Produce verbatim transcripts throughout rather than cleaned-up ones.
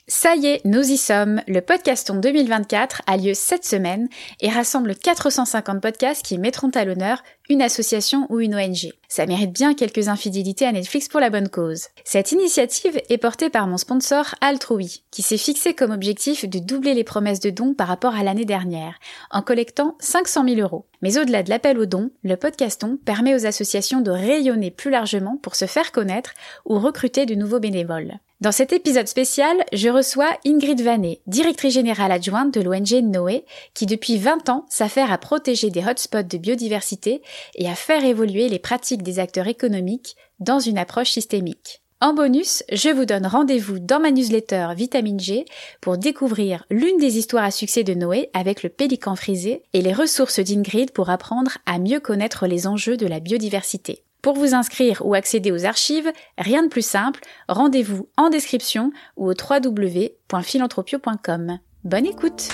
Ça y est, nous y sommes. Le Podcaston deux mille vingt-quatre a lieu cette semaine et rassemble quatre cent cinquante podcasts qui mettront à l'honneur une association ou une O N G. Ça mérite bien quelques infidélités à Netflix pour la bonne cause. Cette initiative est portée par mon sponsor Altrui, qui s'est fixé comme objectif de doubler les promesses de dons par rapport à l'année dernière, en collectant cinq cent mille euros. Mais au-delà de l'appel aux dons, le Podcaston permet aux associations de rayonner plus largement pour se faire connaître ou recruter de nouveaux bénévoles. Dans cet épisode spécial, je reçois Ingrid Vanet, directrice générale adjointe de l'O N G Noé, qui depuis vingt ans s'affaire à protéger des hotspots de biodiversité et à faire évoluer les pratiques des acteurs économiques dans une approche systémique. En bonus, je vous donne rendez-vous dans ma newsletter Vitamine G pour découvrir l'une des histoires à succès de Noé avec le pélican frisé et les ressources d'Ingrid pour apprendre à mieux connaître les enjeux de la biodiversité. Pour vous inscrire ou accéder aux archives, rien de plus simple, rendez-vous en description ou au w w w point philanthropio point com. Bonne écoute!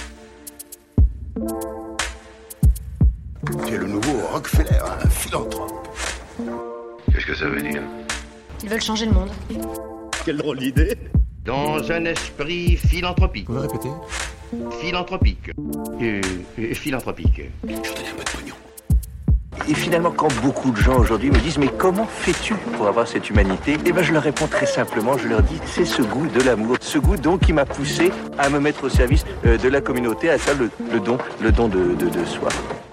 Tu es le nouveau Rockefeller, un philanthrope. Qu'est-ce que ça veut dire? Ils veulent changer le monde. Quelle drôle d'idée! Dans un esprit philanthropique. Vous pouvez répéter? Philanthropique. Euh, euh, philanthropique. Je vous donne un peu de pognon. Et finalement, quand beaucoup de gens aujourd'hui me disent « Mais comment fais-tu pour avoir cette humanité ?» Eh bien, je leur réponds très simplement, je leur dis « C'est ce goût de l'amour, ce goût donc qui m'a poussé à me mettre au service euh, de la communauté, à faire le, le don, le don de, de, de soi. »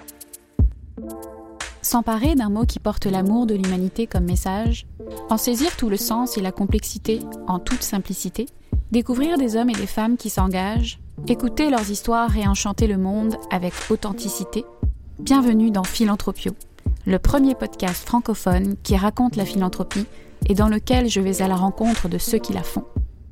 S'emparer d'un mot qui porte l'amour de l'humanité comme message, en saisir tout le sens et la complexité en toute simplicité, découvrir des hommes et des femmes qui s'engagent, écouter leurs histoires et enchanter le monde avec authenticité. Bienvenue dans Philanthropio, le premier podcast francophone qui raconte la philanthropie et dans lequel je vais à la rencontre de ceux qui la font.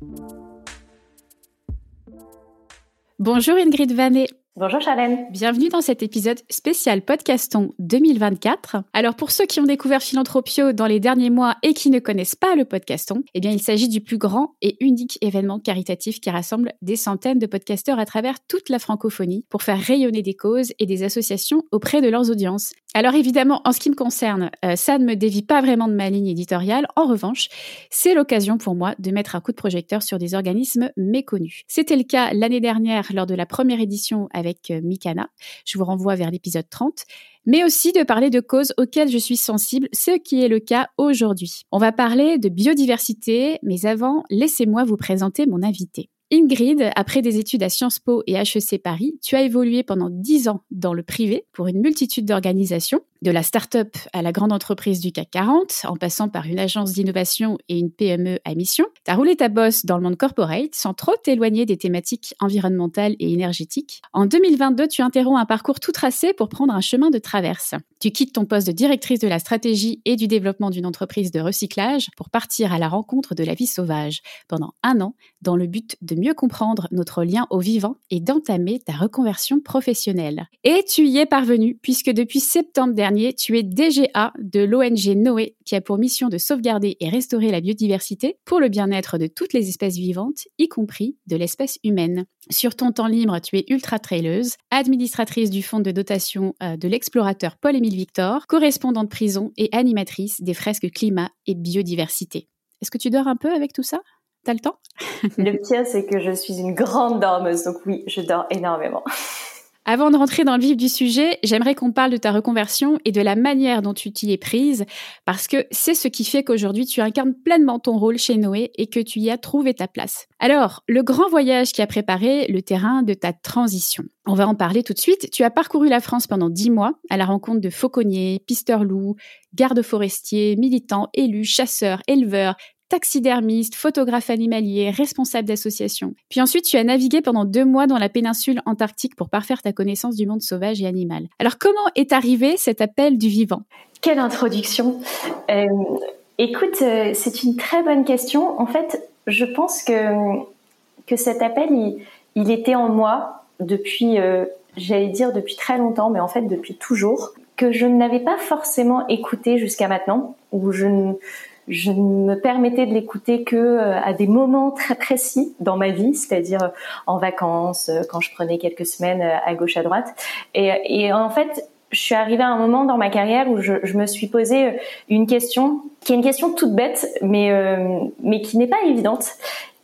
Bonjour Ingrid Vanet. Bonjour Charlène. Bienvenue dans cet épisode spécial Podcaston deux mille vingt-quatre. Alors pour ceux qui ont découvert Philanthropio dans les derniers mois et qui ne connaissent pas le Podcaston, eh bien il s'agit du plus grand et unique événement caritatif qui rassemble des centaines de podcasteurs à travers toute la francophonie pour faire rayonner des causes et des associations auprès de leurs audiences. Alors évidemment, en ce qui me concerne, euh, ça ne me dévie pas vraiment de ma ligne éditoriale. En revanche, c'est l'occasion pour moi de mettre un coup de projecteur sur des organismes méconnus. C'était le cas l'année dernière lors de la première édition avec euh, Mikana. Je vous renvoie vers l'épisode trente. Mais aussi de parler de causes auxquelles je suis sensible, ce qui est le cas aujourd'hui. On va parler de biodiversité, mais avant, laissez-moi vous présenter mon invité. Ingrid, après des études à Sciences Po et H E C Paris, tu as évolué pendant dix ans dans le privé pour une multitude d'organisations, de la start-up à la grande entreprise du C A C quarante, en passant par une agence d'innovation et une P M E à mission. Tu as roulé ta bosse dans le monde corporate sans trop t'éloigner des thématiques environnementales et énergétiques. En deux mille vingt-deux, tu interromps un parcours tout tracé pour prendre un chemin de traverse. Tu quittes ton poste de directrice de la stratégie et du développement d'une entreprise de recyclage pour partir à la rencontre de la vie sauvage pendant un an dans le but de mieux comprendre notre lien au vivant et d'entamer ta reconversion professionnelle. Et tu y es parvenu puisque depuis septembre dernier, tu es D G A de l'O N G Noé qui a pour mission de sauvegarder et restaurer la biodiversité pour le bien-être de toutes les espèces vivantes, y compris de l'espèce humaine. Sur ton temps libre, tu es ultra-traileuse, administratrice du fonds de dotation euh, de l'explorateur Paul-Émile Victor, correspondante prison et animatrice des fresques climat et biodiversité. Est-ce que tu dors un peu avec tout ça ? T'as le temps ? Le pire, c'est que je suis une grande dormeuse, donc oui, je dors énormément. Avant de rentrer dans le vif du sujet, j'aimerais qu'on parle de ta reconversion et de la manière dont tu t'y es prise, parce que c'est ce qui fait qu'aujourd'hui tu incarnes pleinement ton rôle chez Noé et que tu y as trouvé ta place. Alors, le grand voyage qui a préparé le terrain de ta transition. On va en parler tout de suite. Tu as parcouru la France pendant dix mois à la rencontre de fauconniers, pisteurs-loups, gardes forestiers, militants, élus, chasseurs, éleveurs, taxidermiste, photographe animalier, responsable d'association. Puis ensuite, tu as navigué pendant deux mois dans la péninsule antarctique pour parfaire ta connaissance du monde sauvage et animal. Alors, comment est arrivé cet appel du vivant ? Quelle introduction ! euh, Écoute, euh, c'est une très bonne question. En fait, je pense que, que cet appel, il, il était en moi depuis, euh, j'allais dire depuis très longtemps, mais en fait depuis toujours, que je n'avais pas forcément écouté jusqu'à maintenant, où je ne... Je ne me permettais de l'écouter que à des moments très précis dans ma vie, c'est-à-dire en vacances, quand je prenais quelques semaines à gauche à droite. Et, et en fait, je suis arrivée à un moment dans ma carrière où je, je me suis posé une question qui est une question toute bête, mais euh, mais qui n'est pas évidente.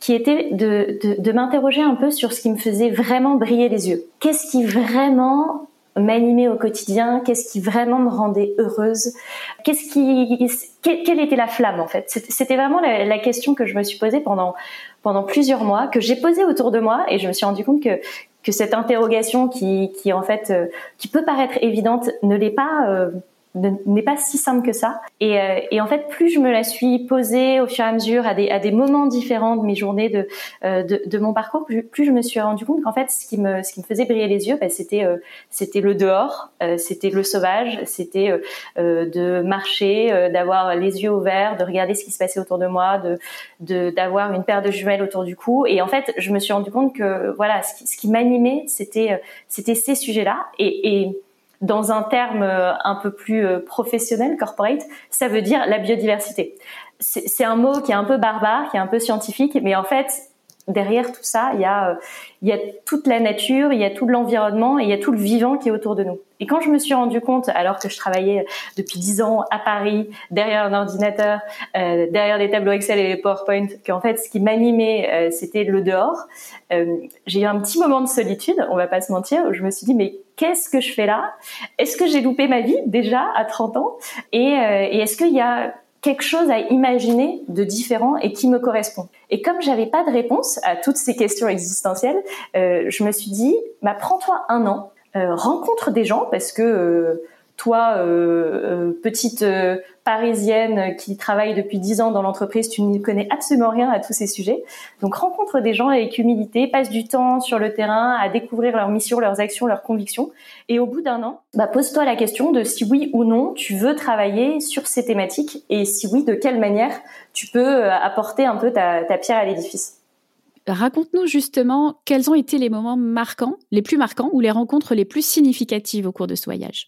qui était de, de, de m'interroger un peu sur ce qui me faisait vraiment briller les yeux. Qu'est-ce qui vraiment m'animait au quotidien? Qu'est-ce qui vraiment me rendait heureuse? Qu'est-ce qui, quelle était la flamme en fait? C'était vraiment la, la question que je me suis posée pendant pendant plusieurs mois, que j'ai posée autour de moi, et je me suis rendu compte que que cette interrogation qui qui en fait euh, qui peut paraître évidente ne l'est pas. Euh, n'est pas si simple que ça. Et, euh, et en fait, plus je me la suis posée au fur et à mesure à des, à des moments différents de mes journées, de, euh, de, de mon parcours, plus, plus je me suis rendu compte qu'en fait, ce qui me, ce qui me faisait briller les yeux, bah, c'était, euh, c'était le dehors, euh, c'était le sauvage, c'était euh, euh, de marcher, euh, d'avoir les yeux ouverts, de regarder ce qui se passait autour de moi, de, de, d'avoir une paire de jumelles autour du cou. Et en fait, je me suis rendu compte que voilà, ce qui, ce qui m'animait, c'était, euh, c'était ces sujets-là. Et, et dans un terme un peu plus professionnel, corporate, ça veut dire la biodiversité. C'est, c'est un mot qui est un peu barbare, qui est un peu scientifique, mais en fait, derrière tout ça, il y a, il y a toute la nature, il y a tout l'environnement et il y a tout le vivant qui est autour de nous. Et quand je me suis rendu compte, alors que je travaillais depuis dix ans à Paris, derrière un ordinateur, euh, derrière des tableaux Excel et les PowerPoint, qu'en fait, ce qui m'animait, euh, c'était le dehors, euh, j'ai eu un petit moment de solitude, on va pas se mentir, où je me suis dit, mais qu'est-ce que je fais là? Est-ce que j'ai loupé ma vie déjà à trente ans? Et, euh, et est-ce qu'il y a quelque chose à imaginer de différent et qui me correspond? Et comme j'avais pas de réponse à toutes ces questions existentielles, euh, je me suis dit, bah, prends-toi un an, euh, rencontre des gens, parce que euh, toi, euh, euh, petite euh, parisienne qui travaille depuis dix ans dans l'entreprise, tu ne connais absolument rien à tous ces sujets. Donc rencontre des gens avec humilité, passe du temps sur le terrain à découvrir leur mission, leurs actions, leurs convictions. Et au bout d'un an, bah, pose-toi la question de si oui ou non tu veux travailler sur ces thématiques, et si oui, de quelle manière tu peux apporter un peu ta, ta pierre à l'édifice. Raconte-nous justement quels ont été les moments marquants, les plus marquants, ou les rencontres les plus significatives au cours de ce voyage.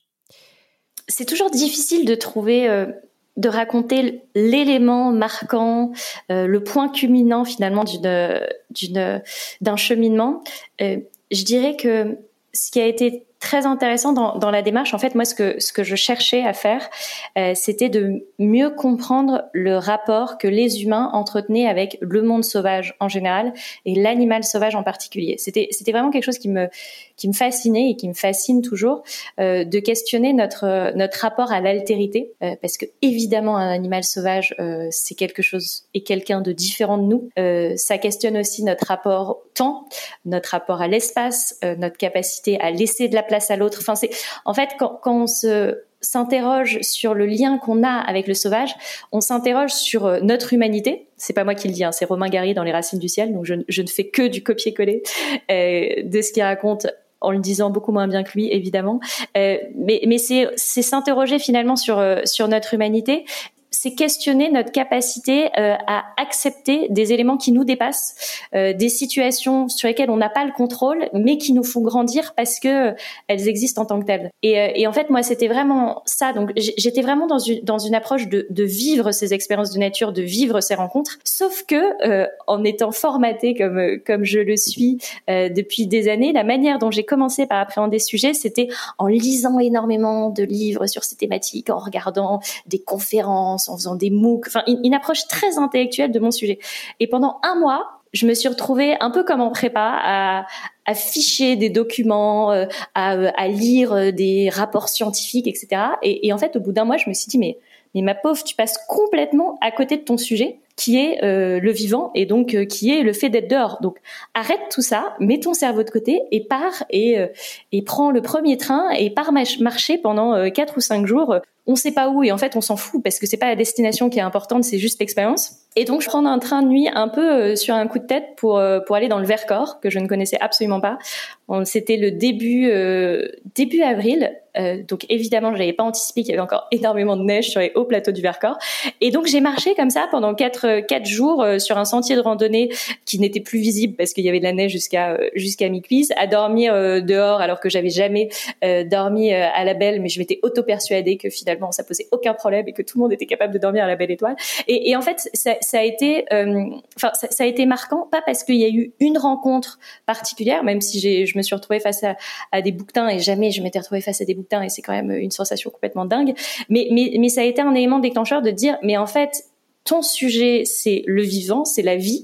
C'est toujours difficile de trouver, euh, de raconter l'élément marquant, euh, le point culminant finalement d'une, d'une, d'un cheminement. Euh, je dirais que ce qui a été très intéressant dans, dans la démarche, en fait, moi, ce que, ce que je cherchais à faire, euh, c'était de mieux comprendre le rapport que les humains entretenaient avec le monde sauvage en général et l'animal sauvage en particulier. C'était, c'était vraiment quelque chose qui me, qui me fascinait et qui me fascine toujours, euh, de questionner notre, notre rapport à l'altérité, euh, parce que évidemment, un animal sauvage, euh, c'est quelque chose et quelqu'un de différent de nous. Euh, ça questionne aussi notre rapport au temps, notre rapport à l'espace, euh, notre capacité à laisser de la place à l'autre. Enfin, c'est en fait quand, quand on se s'interroge sur le lien qu'on a avec le sauvage, on s'interroge sur euh, notre humanité. C'est pas moi qui le dis, hein, c'est Romain Gary dans Les Racines du ciel. Donc je, je ne fais que du copier-coller euh, de ce qu'il raconte, en le disant beaucoup moins bien que lui, évidemment. Euh, mais mais c'est c'est s'interroger finalement sur euh, sur notre humanité. C'est questionner notre capacité euh, à accepter des éléments qui nous dépassent, euh, des situations sur lesquelles on n'a pas le contrôle, mais qui nous font grandir parce que euh, elles existent en tant que telles. Et, euh, et en fait, moi, c'était vraiment ça. Donc, j'étais vraiment dans une dans une approche de, de vivre ces expériences de nature, de vivre ces rencontres. Sauf que, euh, en étant formatée comme comme je le suis euh, depuis des années, la manière dont j'ai commencé par appréhender ce sujet, c'était en lisant énormément de livres sur ces thématiques, en regardant des conférences, en faisant des MOOC, enfin une, une approche très intellectuelle de mon sujet. Et pendant un mois, je me suis retrouvée un peu comme en prépa à, à ficher des documents, euh, à, à lire des rapports scientifiques, et cetera. Et, et en fait, au bout d'un mois, je me suis dit mais mais ma pauvre, tu passes complètement à côté de ton sujet, qui est euh, le vivant et donc euh, qui est le fait d'être dehors. Donc arrête tout ça, mets ton cerveau de côté et pars et euh, et prends le premier train et pars marcher pendant euh, quatre ou cinq jours. On sait pas où et en fait on s'en fout parce que c'est pas la destination qui est importante, c'est juste l'expérience. Et donc je prends un train de nuit un peu euh, sur un coup de tête pour euh, pour aller dans le Vercors que je ne connaissais absolument pas. On, c'était le début euh, début avril, euh, donc évidemment je n'avais pas anticipé qu'il y avait encore énormément de neige sur les hauts plateaux du Vercors. Et donc j'ai marché comme ça pendant quatre quatre jours euh, sur un sentier de randonnée qui n'était plus visible parce qu'il y avait de la neige jusqu'à euh, jusqu'à mi-cuisse, à dormir euh, dehors alors que j'avais jamais euh, dormi euh, à la Belle, mais je m'étais auto-persuadée que finalement ça posait aucun problème et que tout le monde était capable de dormir à la Belle Étoile. Et, et en fait, ça, ça a été, euh, enfin, ça, ça a été marquant, pas parce qu'il y a eu une rencontre particulière, même si j'ai, je me suis retrouvée face à, à des bouquetins et jamais je m'étais retrouvée face à des bouquetins et c'est quand même une sensation complètement dingue. Mais, mais, mais ça a été un élément déclencheur de dire, mais en fait, ton sujet, c'est le vivant, c'est la vie.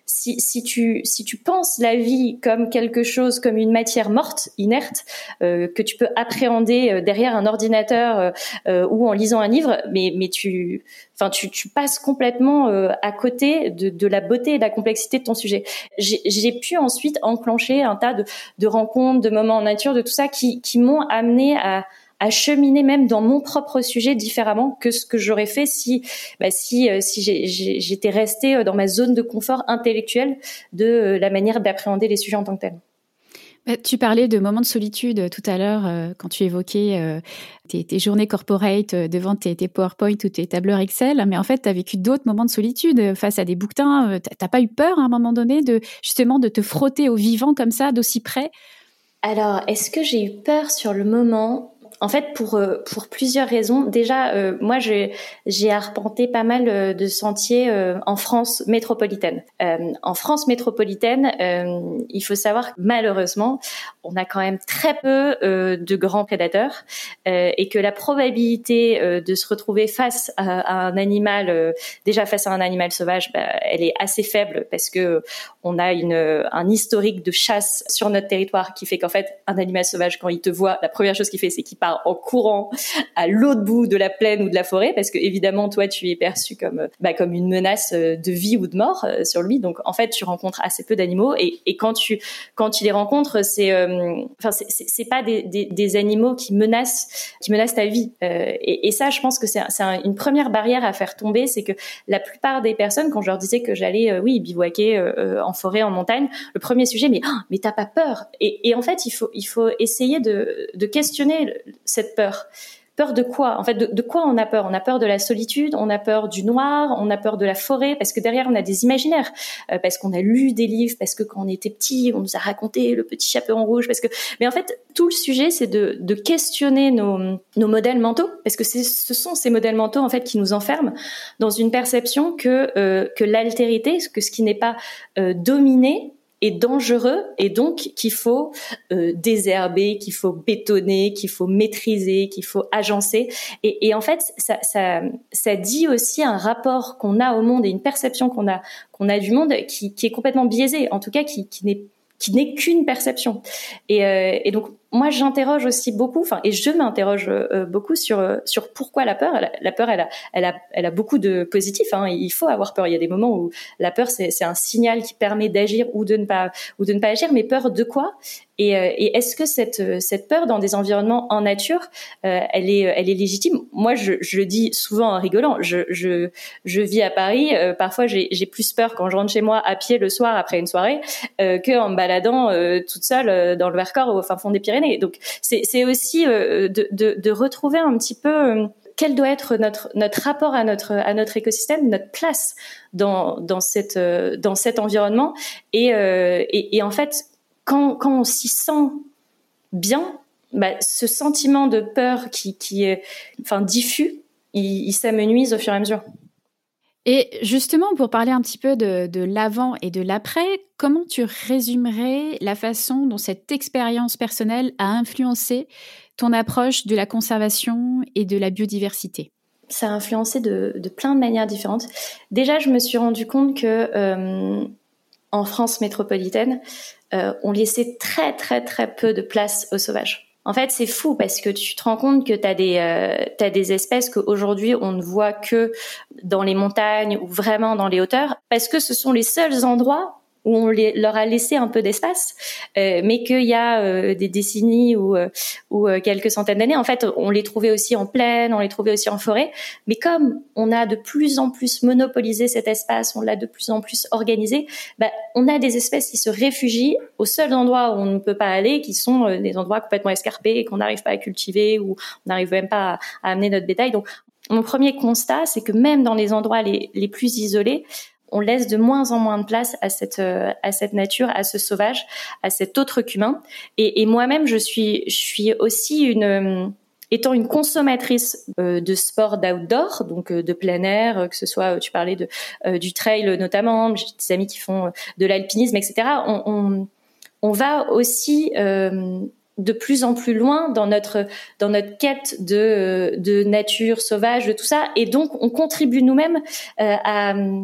si, si tu si tu penses la vie comme quelque chose, comme une matière morte, inerte, euh, que tu peux appréhender derrière un ordinateur euh, euh, ou en lisant un livre, mais mais tu Enfin, tu, tu passes complètement euh, à côté de, de la beauté et de la complexité de ton sujet. J'ai, j'ai pu ensuite enclencher un tas de, de rencontres, de moments en nature, de tout ça qui, qui m'ont amené à, à cheminer même dans mon propre sujet différemment que ce que j'aurais fait si, bah, si, euh, si j'ai, j'ai, j'étais restée dans ma zone de confort intellectuelle de euh, la manière d'appréhender les sujets en tant que tels. Tu parlais de moments de solitude tout à l'heure euh, quand tu évoquais euh, tes, tes journées corporate euh, devant tes, tes PowerPoint ou tes tableurs Excel, mais en fait, tu as vécu d'autres moments de solitude face à des bouquetins. Euh, t'as pas eu peur à un moment donné de justement de te frotter au vivant comme ça, d'aussi près? Alors, est-ce que j'ai eu peur sur le moment ? En fait, pour euh, pour plusieurs raisons. Déjà, euh, moi, j'ai j'ai arpenté pas mal euh, de sentiers euh, en France métropolitaine. Euh, en France métropolitaine, euh, il faut savoir que malheureusement, on a quand même très peu euh, de grands prédateurs euh, et que la probabilité euh, de se retrouver face à, à un animal, euh, déjà face à un animal sauvage, bah, elle est assez faible parce que on a une un historique de chasse sur notre territoire qui fait qu'en fait, un animal sauvage, quand il te voit, la première chose qu'il fait, c'est qu'il part en courant à l'autre bout de la plaine ou de la forêt, parce que évidemment toi tu es perçu comme bah, comme une menace de vie ou de mort euh, sur lui. Donc en fait tu rencontres assez peu d'animaux et, et quand tu quand tu les rencontres, c'est euh, enfin c'est, c'est c'est pas des, des des animaux qui menacent qui menacent ta vie. Euh, et, et ça je pense que c'est c'est un, une première barrière à faire tomber, c'est que la plupart des personnes, quand je leur disais que j'allais euh, oui bivouaquer euh, en forêt, en montagne, le premier sujet mais oh, mais t'as pas peur? Et, et en fait il faut il faut essayer de de questionner cette peur. Peur de quoi ? En fait, de, de quoi on a peur ? On a peur de la solitude, on a peur du noir, on a peur de la forêt, parce que derrière, on a des imaginaires, euh, parce qu'on a lu des livres, parce que quand on était petit, on nous a raconté le petit chaperon rouge, parce que... Mais en fait, tout le sujet, c'est de, de questionner nos, nos modèles mentaux, parce que c'est, ce sont ces modèles mentaux, en fait, qui nous enferment dans une perception que, euh, que l'altérité, que ce qui n'est pas euh, dominé, est dangereux et donc qu'il faut euh, désherber, qu'il faut bétonner, qu'il faut maîtriser, qu'il faut agencer. Et, et en fait, ça, ça, ça dit aussi un rapport qu'on a au monde et une perception qu'on a qu'on a du monde qui, qui est complètement biaisée, en tout cas qui, qui n'est qui n'est qu'une perception. Et, euh, et donc moi j'interroge aussi beaucoup, enfin et je m'interroge euh, beaucoup sur euh, sur pourquoi la peur. La, la peur, elle a elle a elle a beaucoup de positifs. Hein, il faut avoir peur. Il y a des moments où la peur c'est c'est un signal qui permet d'agir ou de ne pas ou de ne pas agir. Mais peur de quoi ? Et, euh, et est-ce que cette cette peur dans des environnements en nature, euh, elle est elle est légitime ? Moi je je le dis souvent en rigolant. Je je je vis à Paris. Euh, parfois j'ai j'ai plus peur quand je rentre chez moi à pied le soir après une soirée euh, que en me baladant euh, toute seule euh, dans le Vercors ou au fin fond des Pyrénées. Donc c'est c'est aussi euh, de, de de retrouver un petit peu euh, quel doit être notre notre rapport à notre à notre écosystème, notre place dans dans cette euh, dans cet environnement et euh, et, et en fait quand quand on s'y sent bien, bah, ce sentiment de peur qui qui est enfin diffus, il, il s'amenuise au fur et à mesure. Et justement, pour parler un petit peu de, de l'avant et de l'après, comment tu résumerais la façon dont cette expérience personnelle a influencé ton approche de la conservation et de la biodiversité ? Ça a influencé de, de plein de manières différentes. Déjà, je me suis rendu compte que euh, en France métropolitaine, euh, on laissait très très très peu de place aux sauvages. En fait, c'est fou parce que tu te rends compte que t'as des euh, t'as des espèces qu'aujourd'hui on ne voit que dans les montagnes ou vraiment dans les hauteurs, parce que ce sont les seuls endroits où on les, leur a laissé un peu d'espace, euh, mais qu'il y a euh, des décennies ou, euh, ou euh, quelques centaines d'années, en fait, on les trouvait aussi en plaine, on les trouvait aussi en forêt. Mais comme on a de plus en plus monopolisé cet espace, on l'a de plus en plus organisé, bah, on a des espèces qui se réfugient aux seuls endroits où on ne peut pas aller, qui sont euh, des endroits complètement escarpés et qu'on n'arrive pas à cultiver ou on n'arrive même pas à, à amener notre bétail. Donc, mon premier constat, c'est que même dans les endroits les, les plus isolés, on laisse de moins en moins de place à cette euh, à cette nature, à ce sauvage, à cet autre qu'humain. Et, et moi-même, je suis je suis aussi une euh, étant une consommatrice euh, de sport d'outdoor, donc euh, de plein air, euh, que ce soit euh, tu parlais de euh, du trail notamment, j'ai des amis qui font euh, de l'alpinisme, et cetera. On on, on va aussi euh, de plus en plus loin dans notre dans notre quête de de nature sauvage, de tout ça, et donc on contribue nous-mêmes euh, à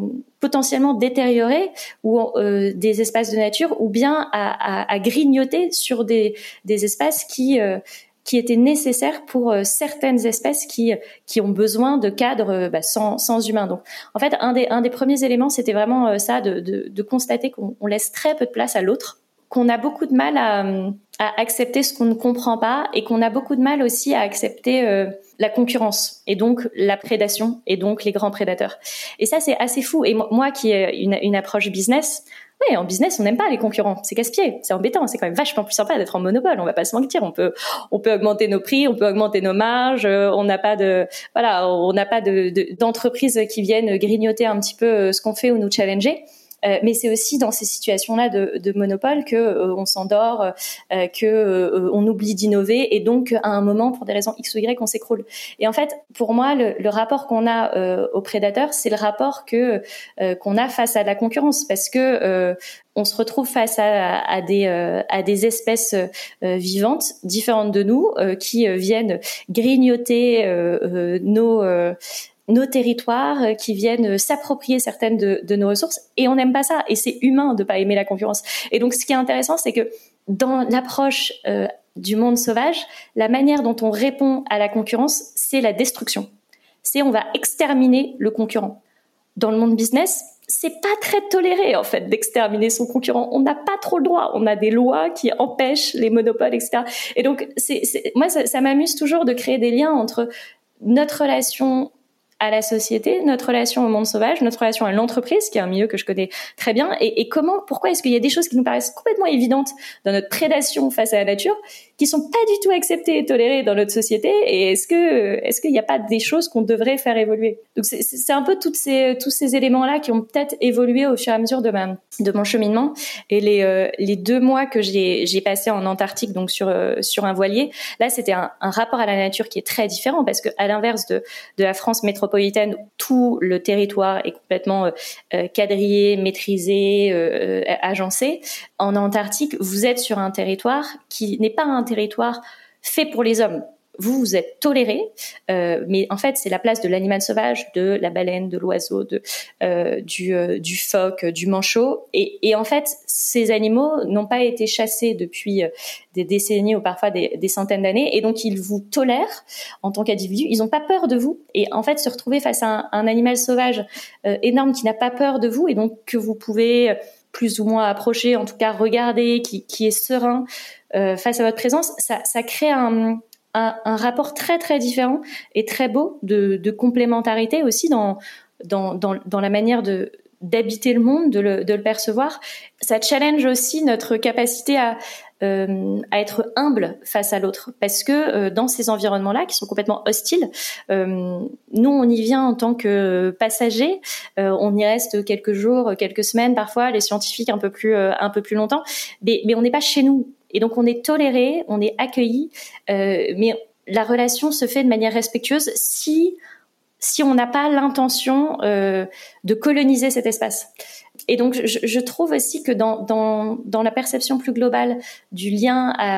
potentiellement détériorer ou euh, des espaces de nature, ou bien à, à, à grignoter sur des, des espaces qui euh, qui étaient nécessaires pour euh, certaines espèces qui qui ont besoin de cadres euh, bah, sans sans humains. Donc, en fait, un des un des premiers éléments, c'était vraiment euh, ça, de, de de constater qu'on on laisse très peu de place à l'autre, qu'on a beaucoup de mal à à accepter ce qu'on ne comprend pas, et qu'on a beaucoup de mal aussi à accepter euh, la concurrence, et donc la prédation, et donc les grands prédateurs. Et ça, c'est assez fou. Et moi, qui ai une, une approche business, oui, en business, on n'aime pas les concurrents. C'est casse-pied, c'est embêtant. C'est quand même vachement plus sympa d'être en monopole. On va pas se mentir. On peut, on peut augmenter nos prix, on peut augmenter nos marges. On n'a pas de, voilà, on n'a pas de, de d'entreprises qui viennent grignoter un petit peu ce qu'on fait ou nous challenger. Euh, mais c'est aussi dans ces situations-là de, de monopole que euh, on s'endort, euh, que euh, on oublie d'innover, et donc à un moment, pour des raisons X ou Y, on s'écroule. Et en fait, pour moi, le, le rapport qu'on a euh, aux prédateurs, c'est le rapport que euh, qu'on a face à la concurrence, parce que euh, on se retrouve face à, à des euh, à des espèces euh, vivantes différentes de nous, euh, qui euh, viennent grignoter euh, euh, nos euh, nos territoires, qui viennent s'approprier certaines de, de nos ressources, et on n'aime pas ça, et c'est humain de pas aimer la concurrence. Et donc, ce qui est intéressant, c'est que dans l'approche euh, du monde sauvage, la manière dont on répond à la concurrence, c'est la destruction. C'est on va exterminer le concurrent. Dans le monde business, c'est pas très toléré, en fait, d'exterminer son concurrent. On n'a pas trop le droit. On a des lois qui empêchent les monopoles, et cetera. Et donc, c'est, c'est, moi, ça, ça m'amuse toujours de créer des liens entre notre relation à la société, notre relation au monde sauvage, notre relation à l'entreprise, qui est un milieu que je connais très bien, et, et comment, pourquoi est-ce qu'il y a des choses qui nous paraissent complètement évidentes dans notre prédation face à la nature, qui sont pas du tout acceptées et tolérées dans notre société, et est-ce que, est-ce qu'il n'y a pas des choses qu'on devrait faire évoluer? Donc c'est, c'est un peu toutes ces, tous ces éléments-là qui ont peut-être évolué au fur et à mesure de ma, de mon cheminement. Et les, euh, les deux mois que j'ai, j'ai passé en Antarctique, donc sur, euh, sur un voilier, là c'était un, un rapport à la nature qui est très différent, parce que à l'inverse de, de la France métropolitaine, où tout le territoire est complètement euh, quadrillé, maîtrisé, euh, agencé, en Antarctique, vous êtes sur un territoire qui n'est pas un territoire fait pour les hommes. Vous, vous êtes tolérés, euh, mais en fait, c'est la place de l'animal sauvage, de la baleine, de l'oiseau, de, euh, du, euh, du phoque, du manchot. Et, et en fait, ces animaux n'ont pas été chassés depuis des décennies ou parfois des, des centaines d'années, et donc ils vous tolèrent en tant qu'individu. Ils n'ont pas peur de vous. Et en fait, se retrouver face à un, un animal sauvage euh, énorme qui n'a pas peur de vous, et donc que vous pouvez plus ou moins approcher, en tout cas regarder, qui, qui est serein euh, face à votre présence, ça, ça crée un, un, un rapport très très différent et très beau de, de complémentarité aussi dans, dans, dans, dans la manière de, d'habiter le monde, de le, de le percevoir. Ça challenge aussi notre capacité à, euh, à être humble face à l'autre, parce que euh, dans ces environnements-là qui sont complètement hostiles, euh, nous on y vient en tant que passagers, euh, on y reste quelques jours, quelques semaines parfois, les scientifiques un peu plus euh, un peu plus longtemps, mais, mais on n'est pas chez nous, et donc on est toléré, on est accueilli, euh, mais la relation se fait de manière respectueuse si si on n'a pas l'intention euh, de coloniser cet espace. Et donc, je, je trouve aussi que dans, dans, dans la perception plus globale du lien à,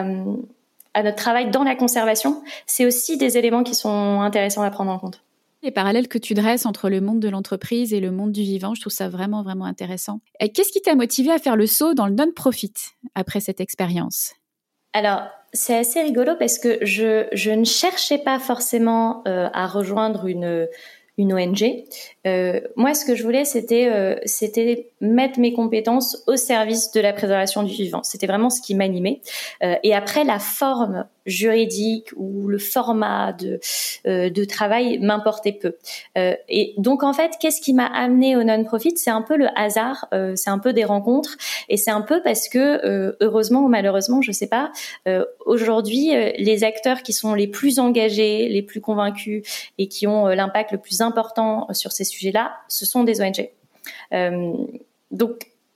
à notre travail dans la conservation, c'est aussi des éléments qui sont intéressants à prendre en compte. Les parallèles que tu dresses entre le monde de l'entreprise et le monde du vivant, je trouve ça vraiment, vraiment intéressant. Et qu'est-ce qui t'a motivé à faire le saut dans le non-profit après cette expérience ? Alors, c'est assez rigolo parce que je, je ne cherchais pas forcément euh, à rejoindre une, une O N G. Euh, moi, ce que je voulais, c'était, euh, c'était mettre mes compétences au service de la préservation du vivant. C'était vraiment ce qui m'animait. Euh, et après, la forme juridique ou le format de, euh, de travail m'importait peu. Euh, et donc, en fait, qu'est-ce qui m'a amené au non-profit ? C'est un peu le hasard, euh, c'est un peu des rencontres, et c'est un peu parce que, euh, heureusement ou malheureusement, je sais pas, euh, aujourd'hui, euh, les acteurs qui sont les plus engagés, les plus convaincus et qui ont euh, l'impact le plus important sur ces sujets-là, ce sont des O N G. Euh, donc,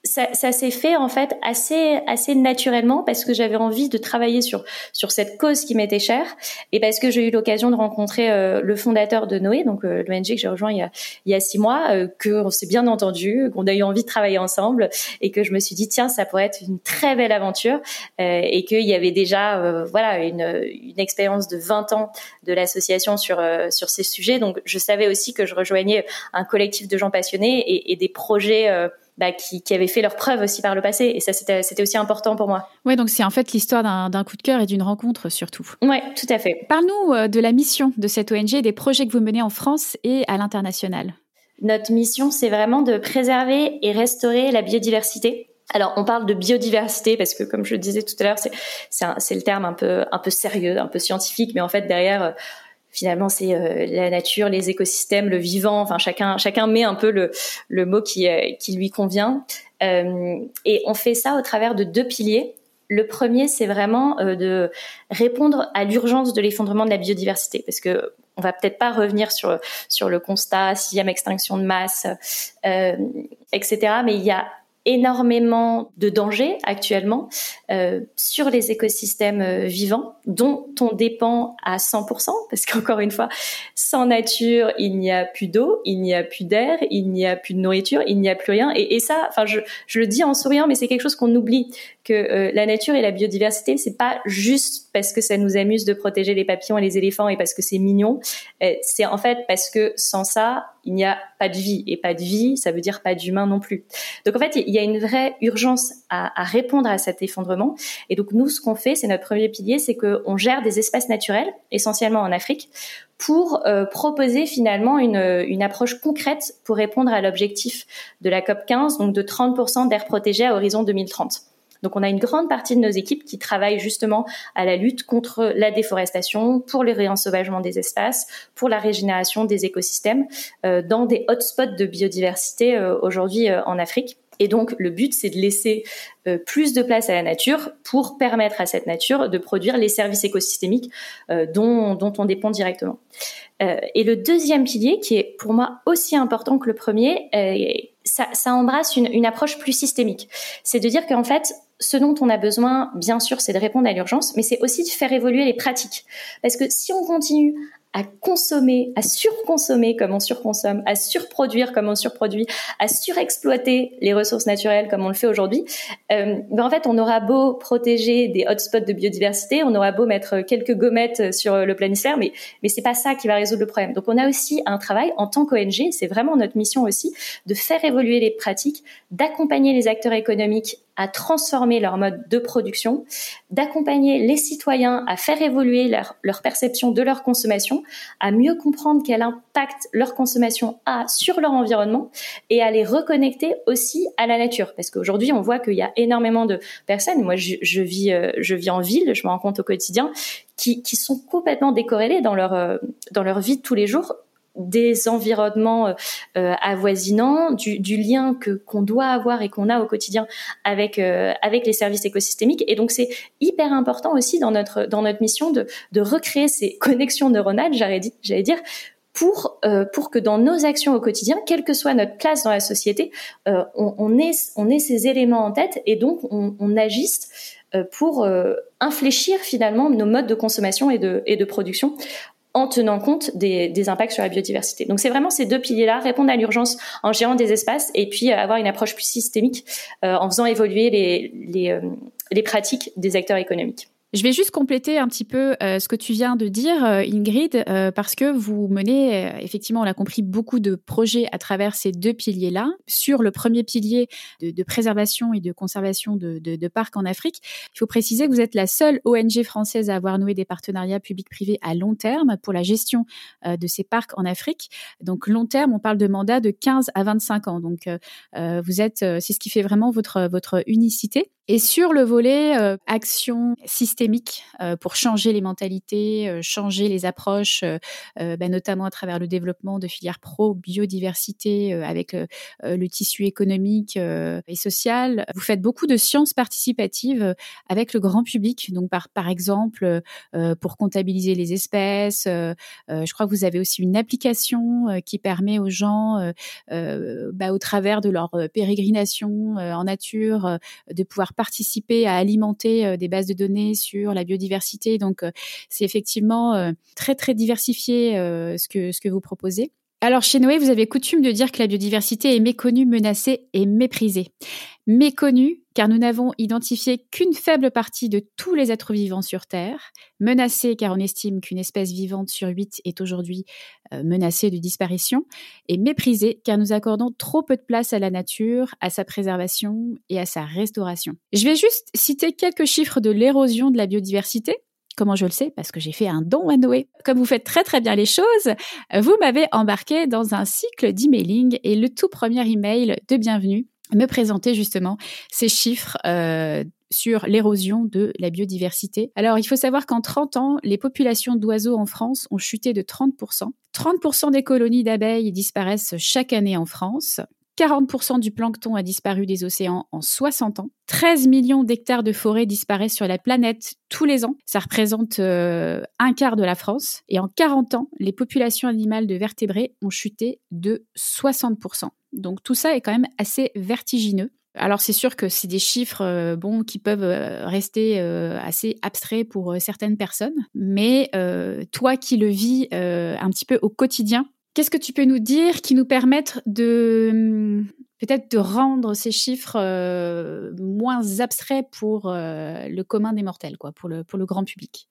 Ça, ça s'est fait en fait assez assez naturellement parce que j'avais envie de travailler sur sur cette cause qui m'était chère et parce que j'ai eu l'occasion de rencontrer euh, le fondateur de Noé, donc euh, l'O N G que j'ai rejoint il y a il y a six mois, euh, que on s'est bien entendu, qu'on a eu envie de travailler ensemble et que je me suis dit tiens ça pourrait être une très belle aventure euh, et qu'il y avait déjà euh, voilà une une expérience de vingt ans de l'association sur euh, sur ces sujets, donc je savais aussi que je rejoignais un collectif de gens passionnés et, et des projets euh, Bah, qui, qui avaient fait leurs preuves aussi par le passé. Et ça, c'était, c'était aussi important pour moi. Ouais, donc c'est en fait l'histoire d'un, d'un coup de cœur et d'une rencontre surtout. Ouais, tout à fait. Parle-nous euh, de la mission de cette O N G et des projets que vous menez en France et à l'international. Notre mission, c'est vraiment de préserver et restaurer la biodiversité. Alors, on parle de biodiversité parce que, comme je le disais tout à l'heure, c'est, c'est, un, c'est le terme un peu, un peu sérieux, un peu scientifique, mais en fait, derrière... Euh, Finalement, c'est euh, la nature, les écosystèmes, le vivant. Enfin, chacun, chacun met un peu le, le mot qui, euh, qui lui convient. Euh, et on fait ça au travers de deux piliers. Le premier, c'est vraiment euh, de répondre à l'urgence de l'effondrement de la biodiversité, parce que on va peut-être pas revenir sur sur le constat sixième extinction de masse, euh, et cetera. Mais il y a énormément de dangers actuellement euh, sur les écosystèmes euh, vivants dont on dépend à cent pour cent parce qu'encore une fois, sans nature, il n'y a plus d'eau, il n'y a plus d'air, il n'y a plus de nourriture, il n'y a plus rien. Et, et ça, enfin, je, je le dis en souriant, mais c'est quelque chose qu'on oublie, que euh, la nature et la biodiversité, c'est pas juste parce que ça nous amuse de protéger les papillons et les éléphants et parce que c'est mignon. Euh, c'est en fait parce que sans ça, il n'y a pas de vie. Et pas de vie, ça veut dire pas d'humain non plus. Donc en fait, il y a une vraie urgence à, à répondre à cet effondrement. Et donc nous, ce qu'on fait, c'est notre premier pilier, c'est qu'on gère des espaces naturels, essentiellement en Afrique, pour euh, proposer finalement une, une approche concrète pour répondre à l'objectif de la COP quinze, donc de trente pour cent d'aires protégées à horizon deux mille trente. Donc, on a une grande partie de nos équipes qui travaillent justement à la lutte contre la déforestation, pour le réensauvagement des espaces, pour la régénération des écosystèmes, euh, dans des hotspots de biodiversité euh, aujourd'hui euh, en Afrique. Et donc, le but, c'est de laisser euh, plus de place à la nature pour permettre à cette nature de produire les services écosystémiques euh, dont, dont on dépend directement. Euh, et le deuxième pilier, qui est pour moi aussi important que le premier, euh, ça, ça embrasse une, une approche plus systémique. C'est de dire qu'en fait, ce dont on a besoin, bien sûr, c'est de répondre à l'urgence, mais c'est aussi de faire évoluer les pratiques. Parce que si on continue à consommer, à surconsommer comme on surconsomme, à surproduire comme on surproduit, à surexploiter les ressources naturelles comme on le fait aujourd'hui, euh, ben en fait, on aura beau protéger des hotspots de biodiversité, on aura beau mettre quelques gommettes sur le planisphère, mais mais c'est pas ça qui va résoudre le problème. Donc, on a aussi un travail en tant qu'O N G, c'est vraiment notre mission aussi, de faire évoluer les pratiques, d'accompagner les acteurs économiques à transformer leur mode de production, d'accompagner les citoyens à faire évoluer leur, leur perception de leur consommation, à mieux comprendre quel impact leur consommation a sur leur environnement et à les reconnecter aussi à la nature. Parce qu'aujourd'hui, on voit qu'il y a énormément de personnes, moi je, je, vis, euh, je vis en ville, je me rends compte au quotidien, qui, qui sont complètement décorrélées dans leur, euh, dans leur vie de tous les jours, des environnements euh, avoisinants, du, du lien que qu'on doit avoir et qu'on a au quotidien avec euh, avec les services écosystémiques. Et donc c'est hyper important aussi dans notre dans notre mission de de recréer ces connexions neuronales, j'allais dire, j'allais dire pour euh, pour que dans nos actions au quotidien, quelle que soit notre place dans la société, euh, on, on ait on ait ces éléments en tête et donc on, on agisse euh, pour euh, infléchir finalement nos modes de consommation et de et de production, en tenant compte des, des impacts sur la biodiversité. Donc c'est vraiment ces deux piliers-là, répondre à l'urgence en gérant des espaces et puis avoir une approche plus systémique euh, en faisant évoluer les, les, euh, les pratiques des acteurs économiques. Je vais juste compléter un petit peu euh, ce que tu viens de dire, euh, Ingrid, euh, parce que vous menez, euh, effectivement, on l'a compris, beaucoup de projets à travers ces deux piliers-là. Sur le premier pilier de, de préservation et de conservation de, de, de parcs en Afrique, il faut préciser que vous êtes la seule O N G française à avoir noué des partenariats publics-privés à long terme pour la gestion euh, de ces parcs en Afrique. Donc, long terme, on parle de mandats de quinze à vingt-cinq ans. Donc, euh, vous êtes, c'est ce qui fait vraiment votre, votre unicité. Et sur le volet euh, action systémique euh, pour changer les mentalités, euh, changer les approches, euh, euh, bah, notamment à travers le développement de filières pro-biodiversité euh, avec euh, le tissu économique euh, et social, vous faites beaucoup de sciences participatives euh, avec le grand public. Donc par, par exemple, euh, pour comptabiliser les espèces, euh, euh, je crois que vous avez aussi une application euh, qui permet aux gens, euh, euh, bah, au travers de leur pérégrination euh, en nature, euh, de pouvoir participer à alimenter euh, des bases de données sur la biodiversité. Donc, euh, c'est effectivement euh, très, très diversifié euh, ce que, ce que vous proposez. Alors, chez Noé, vous avez coutume de dire que la biodiversité est méconnue, menacée et méprisée. Méconnue, car nous n'avons identifié qu'une faible partie de tous les êtres vivants sur Terre. Menacée, car on estime qu'une espèce vivante sur huit est aujourd'hui euh, menacée de disparition. Et méprisée, car nous accordons trop peu de place à la nature, à sa préservation et à sa restauration. Je vais juste citer quelques chiffres de l'érosion de la biodiversité. Comment je le sais? Parce que j'ai fait un don à Noé. Comme vous faites très très bien les choses, vous m'avez embarqué dans un cycle d'emailing et le tout premier email de bienvenue me présentait justement ces chiffres euh, sur l'érosion de la biodiversité. Alors, il faut savoir qu'en trente ans, les populations d'oiseaux en France ont chuté de trente pour cent. trente pour cent des colonies d'abeilles disparaissent chaque année en France. quarante pour cent du plancton a disparu des océans en soixante ans. treize millions d'hectares de forêt disparaissent sur la planète tous les ans. Ça représente euh, un quart de la France. Et en quarante ans, les populations animales de vertébrés ont chuté de soixante pour cent. Donc tout ça est quand même assez vertigineux. Alors c'est sûr que c'est des chiffres euh, bon, qui peuvent euh, rester euh, assez abstraits pour euh, certaines personnes. Mais euh, toi qui le vis euh, un petit peu au quotidien, qu'est-ce que tu peux nous dire qui nous permettent de peut-être de rendre ces chiffres euh, moins abstraits pour euh, le commun des mortels, quoi, pour le pour le grand public?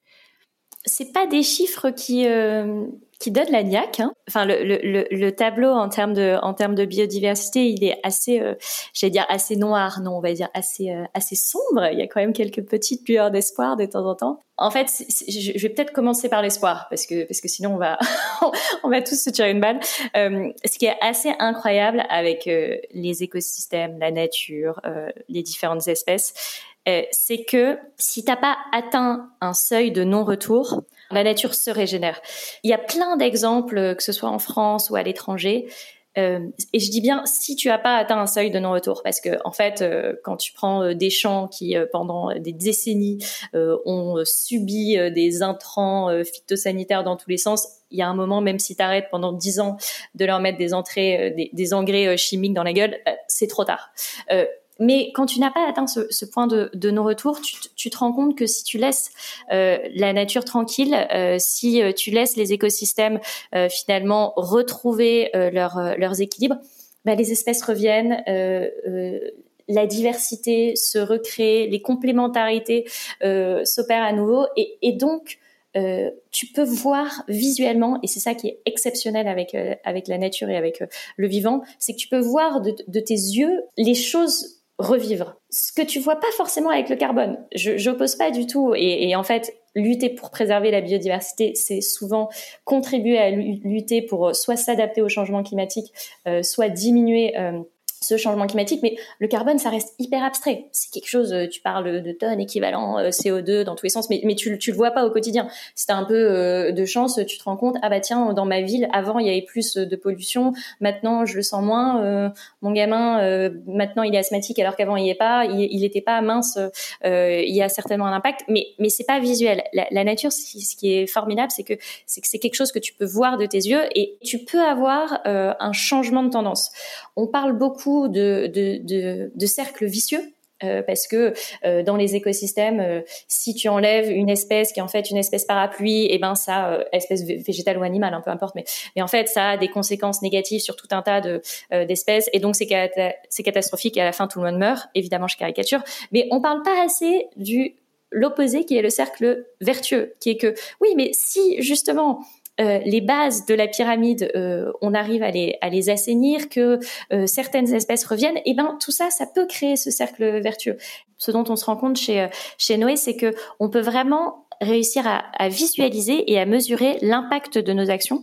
C'est pas des chiffres qui euh, qui donnent la niaque. Hein. Enfin, le, le, le tableau en termes de en termes de biodiversité, il est assez, euh, j'allais dire assez noir, non, on va dire assez euh, assez sombre. Il y a quand même quelques petites lueurs d'espoir de temps en temps. En fait, c'est, c'est, je vais peut-être commencer par l'espoir parce que parce que sinon on va on va tous se tirer une balle. Euh, ce qui est assez incroyable avec euh, les écosystèmes, la nature, euh, les différentes espèces. Euh, c'est que si t'as pas atteint un seuil de non-retour, la nature se régénère. Il y a plein d'exemples, que ce soit en France ou à l'étranger, euh, et je dis bien si tu as pas atteint un seuil de non-retour, parce que en fait, euh, quand tu prends euh, des champs qui euh, pendant des décennies euh, ont subi euh, des intrants euh, phytosanitaires dans tous les sens, il y a un moment, même si t'arrêtes pendant dix ans de leur mettre des entrées, euh, des, des engrais euh, chimiques dans la gueule, euh, c'est trop tard. Euh, Mais quand tu n'as pas atteint ce, ce point de, de non-retour, tu, tu te rends compte que si tu laisses euh, la nature tranquille, euh, si euh, tu laisses les écosystèmes euh, finalement retrouver euh, leur, euh, leurs équilibres, bah, les espèces reviennent, euh, euh, la diversité se recrée, les complémentarités euh, s'opèrent à nouveau, et, et donc euh, tu peux voir visuellement, et c'est ça qui est exceptionnel avec euh, avec la nature et avec euh, le vivant, c'est que tu peux voir de, de tes yeux les choses revivre. Ce que tu vois pas forcément avec le carbone. Je j'oppose pas du tout. Et, et en fait, lutter pour préserver la biodiversité, c'est souvent contribuer à lutter pour soit s'adapter au changement climatique, euh, soit diminuer euh, ce changement climatique, mais le carbone, ça reste hyper abstrait. C'est quelque chose, tu parles de tonnes équivalent euh, C O deux dans tous les sens, mais, mais tu, tu le vois pas au quotidien. Si t'as un peu euh, de chance, tu te rends compte, ah bah tiens, dans ma ville, avant, il y avait plus de pollution, maintenant, je le sens moins. Euh, mon gamin, euh, maintenant, il est asthmatique, alors qu'avant, il y est pas, il, il était pas mince, euh, il y a certainement un impact, mais, mais c'est pas visuel. La, la nature, ce qui est formidable, c'est que, c'est que c'est quelque chose que tu peux voir de tes yeux, et tu peux avoir euh, un changement de tendance. On parle beaucoup de, de, de, de cercles vicieux, euh, parce que euh, dans les écosystèmes, euh, si tu enlèves une espèce qui est en fait une espèce parapluie, et eh ben ça, euh, espèce végétale ou animale, hein, peu importe, mais, mais en fait ça a des conséquences négatives sur tout un tas de, euh, d'espèces, et donc c'est, cat- c'est catastrophique, et à la fin tout le monde meurt. Évidemment, je caricature, mais on parle pas assez du l'opposé qui est le cercle vertueux, qui est que oui, mais si justement Euh, les bases de la pyramide, euh, on arrive à les, à les assainir, que euh, certaines espèces reviennent, et ben tout ça, ça peut créer ce cercle vertueux. Ce dont on se rend compte chez, chez Noé, c'est que on peut vraiment réussir à, à visualiser et à mesurer l'impact de nos actions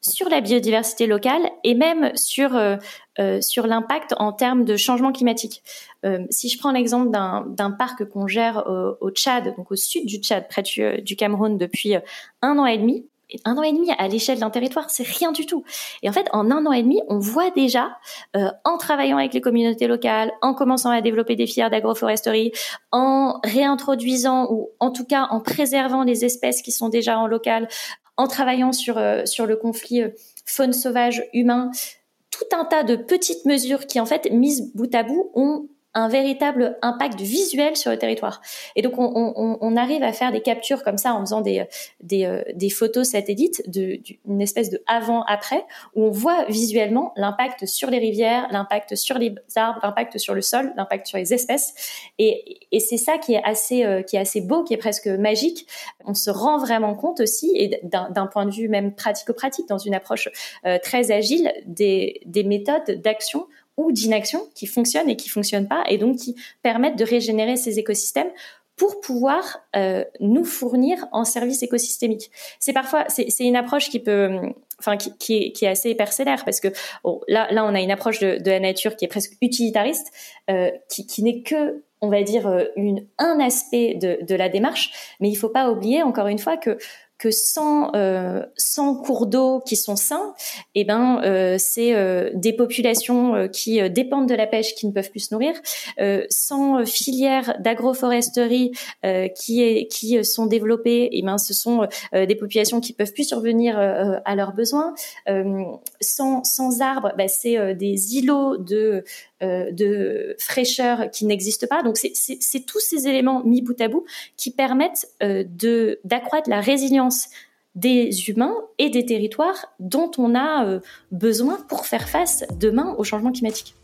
sur la biodiversité locale et même sur euh, euh, sur l'impact en termes de changement climatique. Euh, si je prends l'exemple d'un, d'un parc qu'on gère au, au Tchad, donc au sud du Tchad, près du, du Cameroun, depuis un an et demi, un an et demi à l'échelle d'un territoire, c'est rien du tout. Et en fait, en un an et demi, on voit déjà, euh, en travaillant avec les communautés locales, en commençant à développer des filières d'agroforesterie, en réintroduisant ou en tout cas en préservant les espèces qui sont déjà en local, en travaillant sur euh, sur le conflit euh, faune sauvage humain, tout un tas de petites mesures qui en fait, mises bout à bout, ont un véritable impact visuel sur le territoire. Et donc, on, on, on arrive à faire des captures comme ça en faisant des, des, euh, des photos satellites, de, d'une espèce de avant-après, où on voit visuellement l'impact sur les rivières, l'impact sur les arbres, l'impact sur le sol, l'impact sur les espèces. Et, et c'est ça qui est assez, euh, qui est assez beau, qui est presque magique. On se rend vraiment compte aussi, et d'un, d'un point de vue même pratico-pratique, dans une approche euh, très agile, des, des méthodes d'action ou d'inaction qui fonctionnent et qui fonctionnent pas, et donc qui permettent de régénérer ces écosystèmes pour pouvoir euh, nous fournir en services écosystémiques. C'est parfois, c'est, c'est une approche qui peut, enfin, qui, qui, est, qui est assez parcellaire, parce que bon, là, là, on a une approche de, de la nature qui est presque utilitariste, euh, qui, qui n'est que, on va dire, une, un aspect de, de la démarche, mais il faut pas oublier, encore une fois, que que sans euh, sans cours d'eau qui sont sains, eh ben euh, c'est euh, des populations euh, qui euh, dépendent de la pêche qui ne peuvent plus se nourrir, euh, sans filières d'agroforesterie euh, qui est qui sont développées, eh ben ce sont euh, des populations qui peuvent plus survenir euh, à leurs besoins. Euh, sans sans arbres, bah, c'est euh, des îlots de euh, de fraîcheur qui n'existent pas. Donc c'est c'est c'est tous ces éléments mis bout à bout qui permettent euh, de d'accroître la résilience des humains et des territoires dont on a euh, besoin pour faire face demain au changement climatique.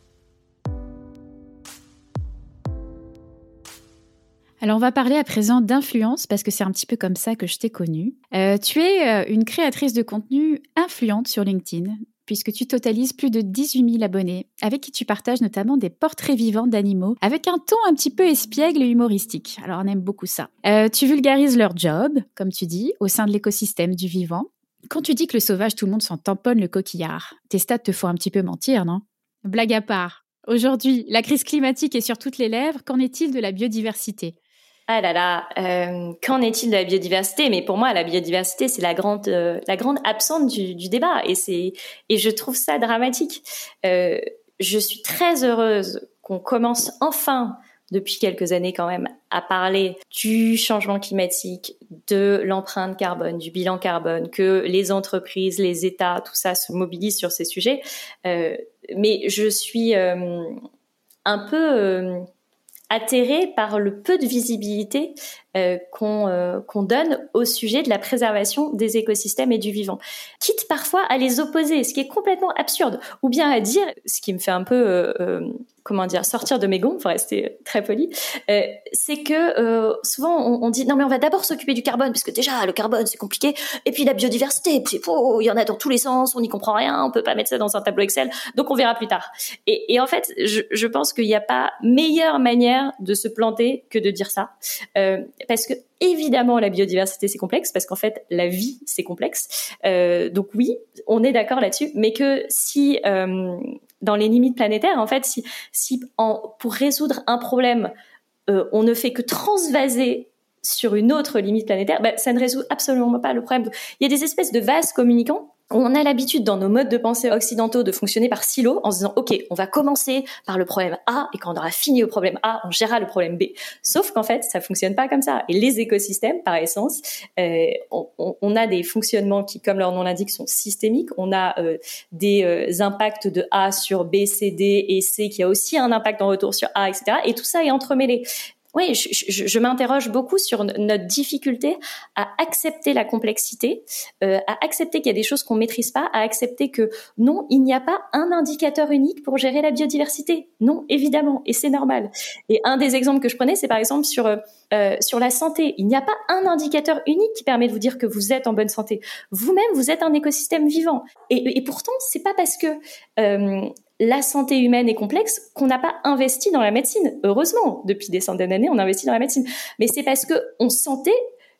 Alors, on va parler à présent d'influence, parce que c'est un petit peu comme ça que je t'ai connue. Euh, tu es euh, une créatrice de contenu influente sur LinkedIn, puisque tu totalises plus de dix-huit mille abonnés, avec qui tu partages notamment des portraits vivants d'animaux, avec un ton un petit peu espiègle et humoristique. Alors, on aime beaucoup ça. Euh, tu vulgarises leur job, comme tu dis, au sein de l'écosystème du vivant. Quand tu dis que le sauvage, tout le monde s'en tamponne le coquillard, tes stats te font un petit peu mentir, non ? Blague à part. Aujourd'hui, la crise climatique est sur toutes les lèvres. Qu'en est-il de la biodiversité ? Ah là là, euh, qu'en est-il de la biodiversité ? Mais pour moi, la biodiversité, c'est la grande, euh, la grande absente du, du débat, et c'est, et je trouve ça dramatique. Euh, je suis très heureuse qu'on commence enfin, depuis quelques années quand même, à parler du changement climatique, de l'empreinte carbone, du bilan carbone, que les entreprises, les États, tout ça se mobilisent sur ces sujets. Euh, mais je suis euh, un peu euh, atterrée par le peu de visibilité euh, qu'on, euh, qu'on donne au sujet de la préservation des écosystèmes et du vivant. Quitte parfois à les opposer, ce qui est complètement absurde, ou bien à dire, ce qui me fait un peu, euh, euh, comment dire, sortir de mes gonds, pour rester très poli, euh, c'est que euh, souvent on, on dit non mais on va d'abord s'occuper du carbone, parce que déjà le carbone c'est compliqué, et puis la biodiversité, puis oh, il y en a dans tous les sens, on n'y comprend rien, on peut pas mettre ça dans un tableau Excel, donc on verra plus tard. Et, et en fait, je, je pense qu'il n'y a pas meilleure manière de se planter que de dire ça. Euh, Parce que évidemment la biodiversité c'est complexe, parce qu'en fait la vie c'est complexe. Euh, donc oui, on est d'accord là-dessus, mais que si euh, dans les limites planétaires, en fait, si, si en, pour résoudre un problème, euh, on ne fait que transvaser sur une autre limite planétaire, bah, ça ne résout absolument pas le problème. Il y a des espèces de vases communicants. On a l'habitude dans nos modes de pensée occidentaux de fonctionner par silos en se disant « Ok, on va commencer par le problème A et quand on aura fini au problème A, on gérera le problème B. » Sauf qu'en fait, ça fonctionne pas comme ça. Et les écosystèmes, par essence, euh, on, on a des fonctionnements qui, comme leur nom l'indique, sont systémiques. On a euh, des euh, impacts de A sur B, C, D et C qui a aussi un impact en retour sur A, et cetera. Et tout ça est entremêlé. Oui, je, je, je m'interroge beaucoup sur notre difficulté à accepter la complexité, euh, à accepter qu'il y a des choses qu'on maîtrise pas, à accepter que non, il n'y a pas un indicateur unique pour gérer la biodiversité. Non, évidemment, et c'est normal. Et un des exemples que je prenais, c'est par exemple sur euh, sur la santé. Il n'y a pas un indicateur unique qui permet de vous dire que vous êtes en bonne santé. Vous-même, vous êtes un écosystème vivant. Et, et pourtant, c'est pas parce que euh, la santé humaine est complexe qu'on n'a pas investi dans la médecine. Heureusement, depuis des centaines d'années, on investit dans la médecine. Mais c'est parce que on sentait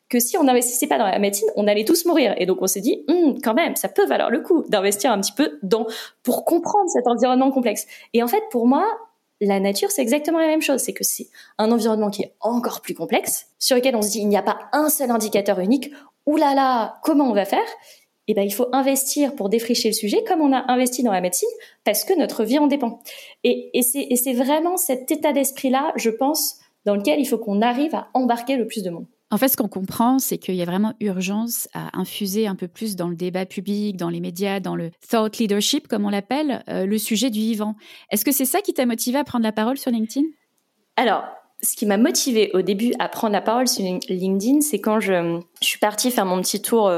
que si on n'investissait pas dans la médecine, on allait tous mourir. Et donc on s'est dit, hm, quand même, ça peut valoir le coup d'investir un petit peu dans pour comprendre cet environnement complexe. Et en fait, pour moi, la nature, c'est exactement la même chose. C'est que c'est un environnement qui est encore plus complexe, sur lequel on se dit, il n'y a pas un seul indicateur unique. Ouh là là, comment on va faire ? Eh ben, il faut investir pour défricher le sujet, comme on a investi dans la médecine, parce que notre vie en dépend. Et, et, c'est, et c'est vraiment cet état d'esprit-là, je pense, dans lequel il faut qu'on arrive à embarquer le plus de monde. En fait, ce qu'on comprend, c'est qu'il y a vraiment urgence à infuser un peu plus dans le débat public, dans les médias, dans le thought leadership, comme on l'appelle, euh, le sujet du vivant. Est-ce que c'est ça qui t'a motivé à prendre la parole sur LinkedIn ? Alors, ce qui m'a motivée au début à prendre la parole sur LinkedIn, c'est quand je, je suis partie faire mon petit tour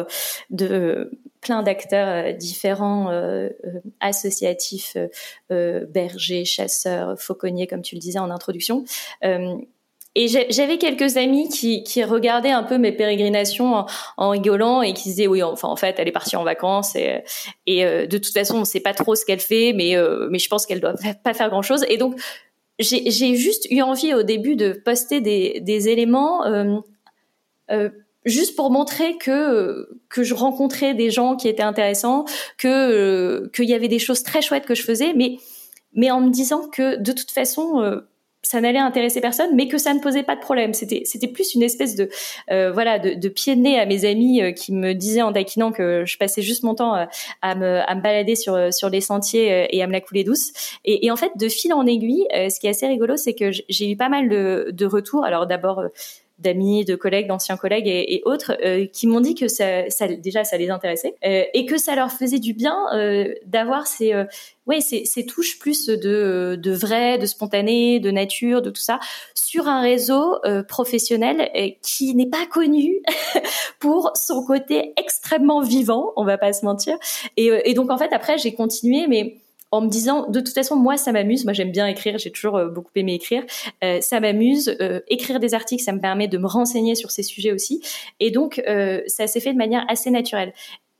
de plein d'acteurs différents, euh, associatifs, euh, bergers, chasseurs, fauconniers, comme tu le disais en introduction. Euh, Et j'avais quelques amis qui, qui regardaient un peu mes pérégrinations en, en rigolant et qui disaient oui, enfin en fait elle est partie en vacances et, et euh, de toute façon on sait pas trop ce qu'elle fait, mais euh, mais je pense qu'elle doit pas faire grand chose. Et donc j'ai, j'ai juste eu envie au début de poster des, des éléments euh, euh, juste pour montrer que que je rencontrais des gens qui étaient intéressants, que euh, qu'il y avait des choses très chouettes que je faisais, mais mais en me disant que de toute façon euh, ça n'allait intéresser personne, mais que ça ne posait pas de problème. C'était, c'était plus une espèce de, euh, voilà, de, de pied de nez à mes amis euh, qui me disaient en taquinant que je passais juste mon temps euh, à me, à me balader sur, sur les sentiers euh, et à me la couler douce. Et, et en fait, de fil en aiguille, euh, ce qui est assez rigolo, c'est que j'ai eu pas mal de, de retours. Alors d'abord, euh, d'amis, de collègues, d'anciens collègues et, et autres euh, qui m'ont dit que ça, ça, déjà ça les intéressait euh, et que ça leur faisait du bien euh, d'avoir ces, euh, ouais, ces, ces touches plus de, de vrai, de spontané, de nature, de tout ça sur un réseau euh, professionnel euh, qui n'est pas connu pour son côté extrêmement vivant, on va pas se mentir. Et, euh, et donc en fait après j'ai continué, mais en me disant, de toute façon, moi, ça m'amuse. Moi, j'aime bien écrire. J'ai toujours euh, beaucoup aimé écrire. Euh, ça m'amuse. Euh, écrire des articles, ça me permet de me renseigner sur ces sujets aussi. Et donc, euh, ça s'est fait de manière assez naturelle.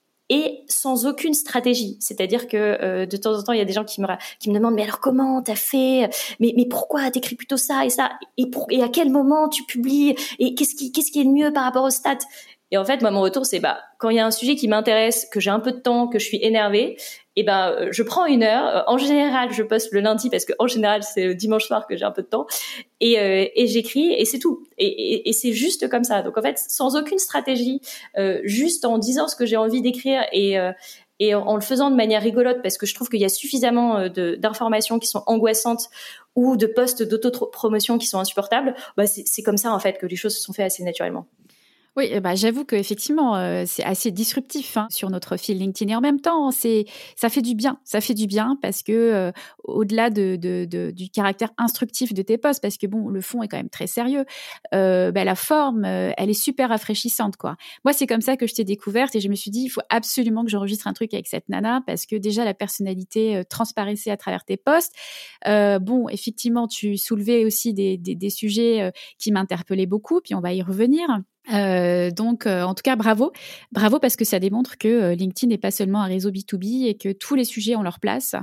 Et sans aucune stratégie. C'est-à-dire que euh, de temps en temps, il y a des gens qui me, qui me demandent « Mais alors, comment t'as fait ? Mais, mais pourquoi t'écris plutôt ça et ça ? Et, pour, et à quel moment tu publies ? Et qu'est-ce qui, qu'est-ce qui est le mieux par rapport aux stats ?» Et en fait, moi, mon retour, c'est bah quand il y a un sujet qui m'intéresse, que j'ai un peu de temps, que je suis énervée, et ben je prends une heure. En général, je poste le lundi parce que en général, c'est le dimanche soir que j'ai un peu de temps, et, euh, et j'écris et c'est tout. Et, et, et c'est juste comme ça. Donc en fait, sans aucune stratégie, euh, juste en disant ce que j'ai envie d'écrire et euh, et en le faisant de manière rigolote, parce que je trouve qu'il y a suffisamment de, d'informations qui sont angoissantes ou de posts d'autopromotion qui sont insupportables. Bah c'est, c'est comme ça en fait que les choses se sont faites assez naturellement. Oui, bah, j'avoue qu'effectivement, euh, c'est assez disruptif hein, sur notre fil LinkedIn. Et en même temps, c'est, ça fait du bien. Ça fait du bien parce que, euh, au-delà de, de, de, du caractère instructif de tes posts, parce que bon, le fond est quand même très sérieux, euh, bah, la forme, euh, elle est super rafraîchissante, quoi. Moi, c'est comme ça que je t'ai découverte et je me suis dit, il faut absolument que j'enregistre un truc avec cette nana parce que déjà, la personnalité euh, transparaissait à travers tes posts. Euh, bon, effectivement, tu soulevais aussi des, des, des sujets euh, qui m'interpellaient beaucoup, puis on va y revenir. Euh, donc, euh, en tout cas, bravo. Bravo parce que ça démontre que euh, LinkedIn n'est pas seulement un réseau B deux B et que tous les sujets ont leur place.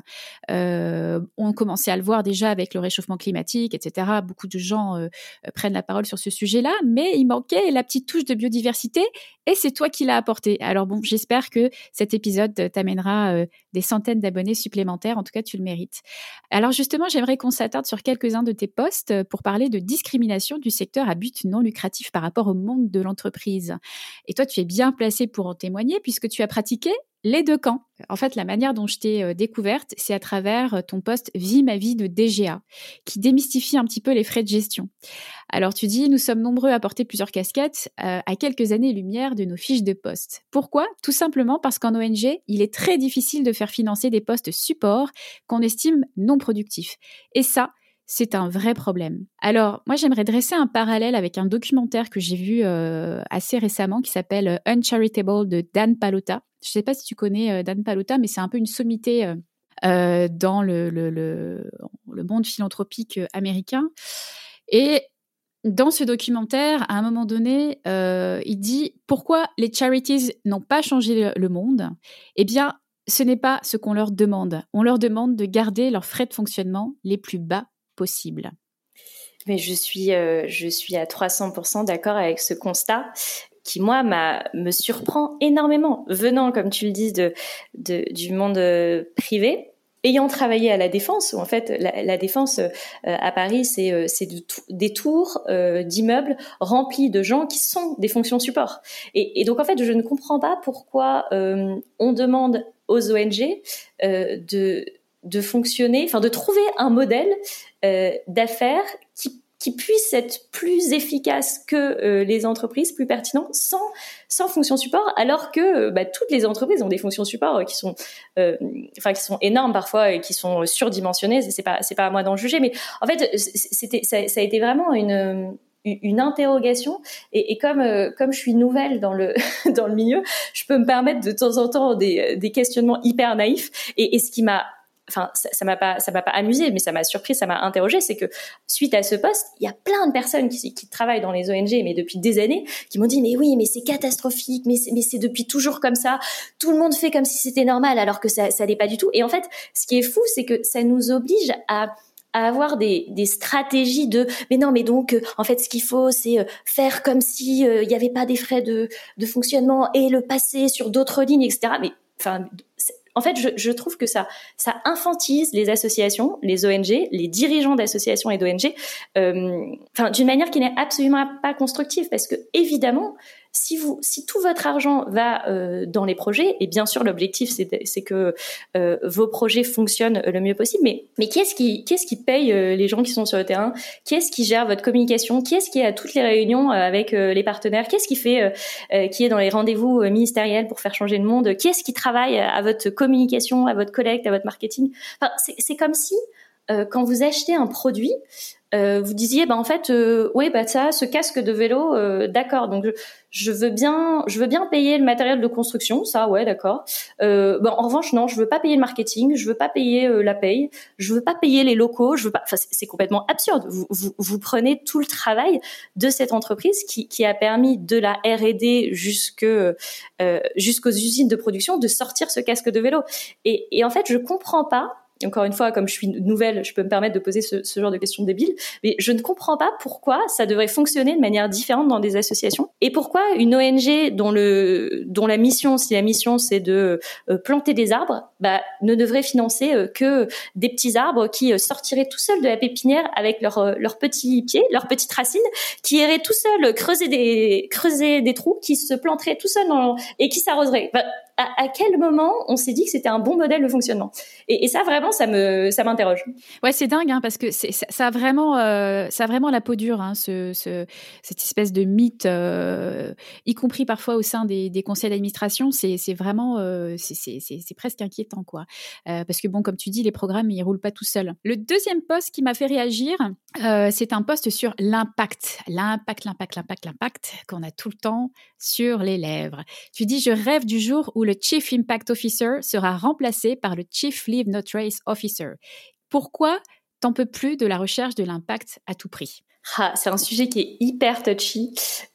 Euh, on commençait à le voir déjà avec le réchauffement climatique, et cetera. Beaucoup de gens euh, prennent la parole sur ce sujet-là, mais il manquait la petite touche de biodiversité et c'est toi qui l'as apporté. Alors bon, j'espère que cet épisode t'amènera euh, des centaines d'abonnés supplémentaires. En tout cas, tu le mérites. Alors justement, j'aimerais qu'on s'attarde sur quelques-uns de tes posts pour parler de discrimination du secteur à but non lucratif par rapport au monde de l'entreprise. Et toi, tu es bien placé pour en témoigner puisque tu as pratiqué les deux camps. En fait, la manière dont je t'ai euh, découverte, c'est à travers ton post « Vie ma vie » de D G A, qui démystifie un petit peu les frais de gestion. Alors, tu dis « Nous sommes nombreux à porter plusieurs casquettes euh, à quelques années-lumière de nos fiches de poste. » Pourquoi ? Tout simplement parce qu'en O N G, il est très difficile de faire financer des postes support qu'on estime non productifs. Et ça, c'est un vrai problème. Alors, moi, j'aimerais dresser un parallèle avec un documentaire que j'ai vu euh, assez récemment qui s'appelle « Uncharitable » de Dan Pallotta. Je ne sais pas si tu connais euh, Dan Pallotta, mais c'est un peu une sommité euh, euh, dans le, le, le, le monde philanthropique américain. Et dans ce documentaire, à un moment donné, euh, il dit « Pourquoi les charities n'ont pas changé le, le monde ? Eh bien, ce n'est pas ce qu'on leur demande. On leur demande de garder leurs frais de fonctionnement les plus bas possible. » Mais je suis, euh, je suis à trois cents pour cent d'accord avec ce constat qui moi m'a me surprend énormément, venant, comme tu le dis, de, de du monde privé. Ayant travaillé à la Défense, où en fait la, la Défense euh, à Paris, c'est, euh, c'est de t- des tours euh, d'immeubles remplis de gens qui sont des fonctions support. Et, et donc en fait, je ne comprends pas pourquoi euh, on demande aux O N G euh, de de fonctionner, enfin de trouver un modèle euh, d'affaires qui qui puisse être plus efficace que euh, les entreprises, plus pertinent, sans sans fonction support, alors que bah, toutes les entreprises ont des fonctions support qui sont, euh, enfin qui sont énormes parfois et qui sont surdimensionnées. C'est pas c'est pas à moi d'en juger, mais en fait c'était ça, ça a été vraiment une une interrogation et, et comme euh, comme je suis nouvelle dans le dans le milieu, je peux me permettre de temps en temps des des questionnements hyper naïfs et, et ce qui m'a Enfin, ça, ça m'a pas, ça m'a pas amusé, mais ça m'a surpris, ça m'a interrogé. C'est que suite à ce poste, il y a plein de personnes qui, qui travaillent dans les O N G, mais depuis des années, qui m'ont dit mais oui, mais c'est catastrophique, mais c'est, mais c'est depuis toujours comme ça. Tout le monde fait comme si c'était normal, alors que ça, ça l'est pas du tout. Et en fait, ce qui est fou, c'est que ça nous oblige à à avoir des, des stratégies de mais non mais donc euh, en fait ce qu'il faut c'est euh, faire comme si il euh, y avait pas des frais de de fonctionnement et le passer sur d'autres lignes, et cetera. Mais enfin en fait, je, je trouve que ça, ça infantilise les associations, les O N G, les dirigeants d'associations et d'O N G, euh, enfin, d'une manière qui n'est absolument pas constructive, parce que évidemment, si vous, si tout votre argent va euh, dans les projets, et bien sûr l'objectif c'est, c'est que euh, vos projets fonctionnent le mieux possible, mais mais qui est-ce qui, qui est-ce qui paye euh, les gens qui sont sur le terrain? Qui est-ce qui gère votre communication? Qui est-ce qui est à toutes les réunions euh, avec euh, les partenaires? Qui est-ce qui fait, euh, euh, qui est dans les rendez-vous euh, ministériels pour faire changer le monde? Qui est-ce qui travaille à votre communication, à votre collecte, à votre marketing? Enfin, c'est, c'est comme si euh, quand vous achetez un produit, Euh, vous disiez bah en fait euh, oui bah ça ce casque de vélo euh, d'accord donc je, je veux bien je veux bien payer le matériel de construction ça ouais d'accord euh, bah, en revanche non je veux pas payer le marketing je veux pas payer euh, la paye je veux pas payer les locaux je veux pas enfin c'est, c'est complètement absurde vous, vous vous prenez tout le travail de cette entreprise qui qui a permis de la R et D jusque euh, jusqu'aux usines de production de sortir ce casque de vélo et et en fait je comprends pas. Encore une fois, comme je suis nouvelle, je peux me permettre de poser ce, ce genre de questions débiles, mais je ne comprends pas pourquoi ça devrait fonctionner de manière différente dans des associations et pourquoi une O N G dont le dont la mission, si la mission c'est de euh, planter des arbres, bah ne devrait financer euh, que des petits arbres qui euh, sortiraient tout seuls de la pépinière avec leurs euh, leurs petits pieds, leurs petites racines, qui iraient tout seuls creuser des creuser des trous, qui se planteraient tout seuls dans, et qui s'arroseraient. Bah, à, à quel moment on s'est dit que c'était un bon modèle de fonctionnement? Et, et ça vraiment ça me ça m'interroge. Ouais, c'est dingue hein, parce que c'est, ça, ça a vraiment euh, ça a vraiment la peau dure hein, ce, ce cette espèce de mythe euh, y compris parfois au sein des, des conseils d'administration, c'est c'est vraiment euh, c'est, c'est c'est c'est presque inquiétant quoi. Euh, parce que bon comme tu dis les programmes ils roulent pas tout seuls. Le deuxième post qui m'a fait réagir, euh, c'est un post sur l'impact, l'impact, l'impact, l'impact, l'impact qu'on a tout le temps sur les lèvres. Tu dis je rêve du jour où le Chief Impact Officer sera remplacé par le Chief Leave No Trace Officer. Pourquoi t'en peux plus de la recherche de l'impact à tout prix? Ah, c'est un sujet qui est hyper touchy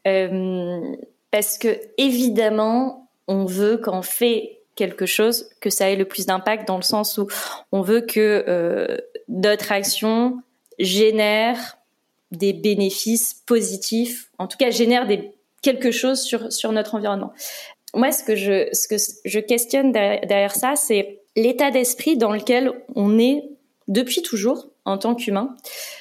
euh, parce que évidemment, on veut quand on fait quelque chose que ça ait le plus d'impact dans le sens où on veut que euh, notre action génère des bénéfices positifs, en tout cas génère des, quelque chose sur, sur notre environnement. Moi, ce que je, ce que je questionne derrière, derrière ça, c'est l'état d'esprit dans lequel on est depuis toujours en tant qu'humain,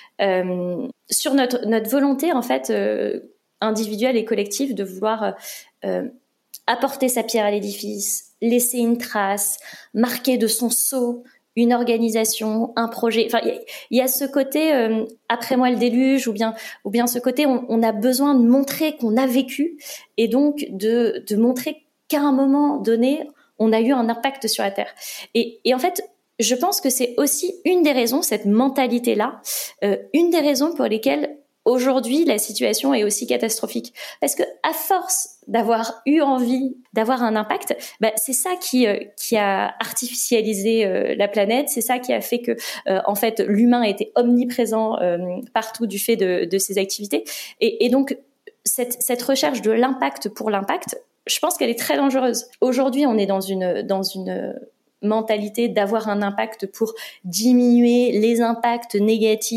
euh, sur notre, notre volonté en fait euh, individuelle et collective de vouloir euh, apporter sa pierre à l'édifice, laisser une trace, marquer de son sceau une organisation, un projet. Enfin, il y, y a ce côté euh, après moi le déluge, ou bien, ou bien ce côté on, on a besoin de montrer qu'on a vécu et donc de, de montrer qu'à un moment donné on a eu un impact sur la terre. Et, et en fait, je pense que c'est aussi une des raisons, cette mentalité-là, euh, une des raisons pour lesquelles aujourd'hui la situation est aussi catastrophique. Parce que à force d'avoir eu envie d'avoir un impact, bah, c'est ça qui euh, qui a artificialisé euh, la planète, c'est ça qui a fait que euh, en fait l'humain était omniprésent euh, partout du fait de, de ses activités. Et, et donc cette cette recherche de l'impact pour l'impact, je pense qu'elle est très dangereuse. Aujourd'hui, on est dans une dans une mentalité d'avoir un impact pour diminuer les impacts négatifs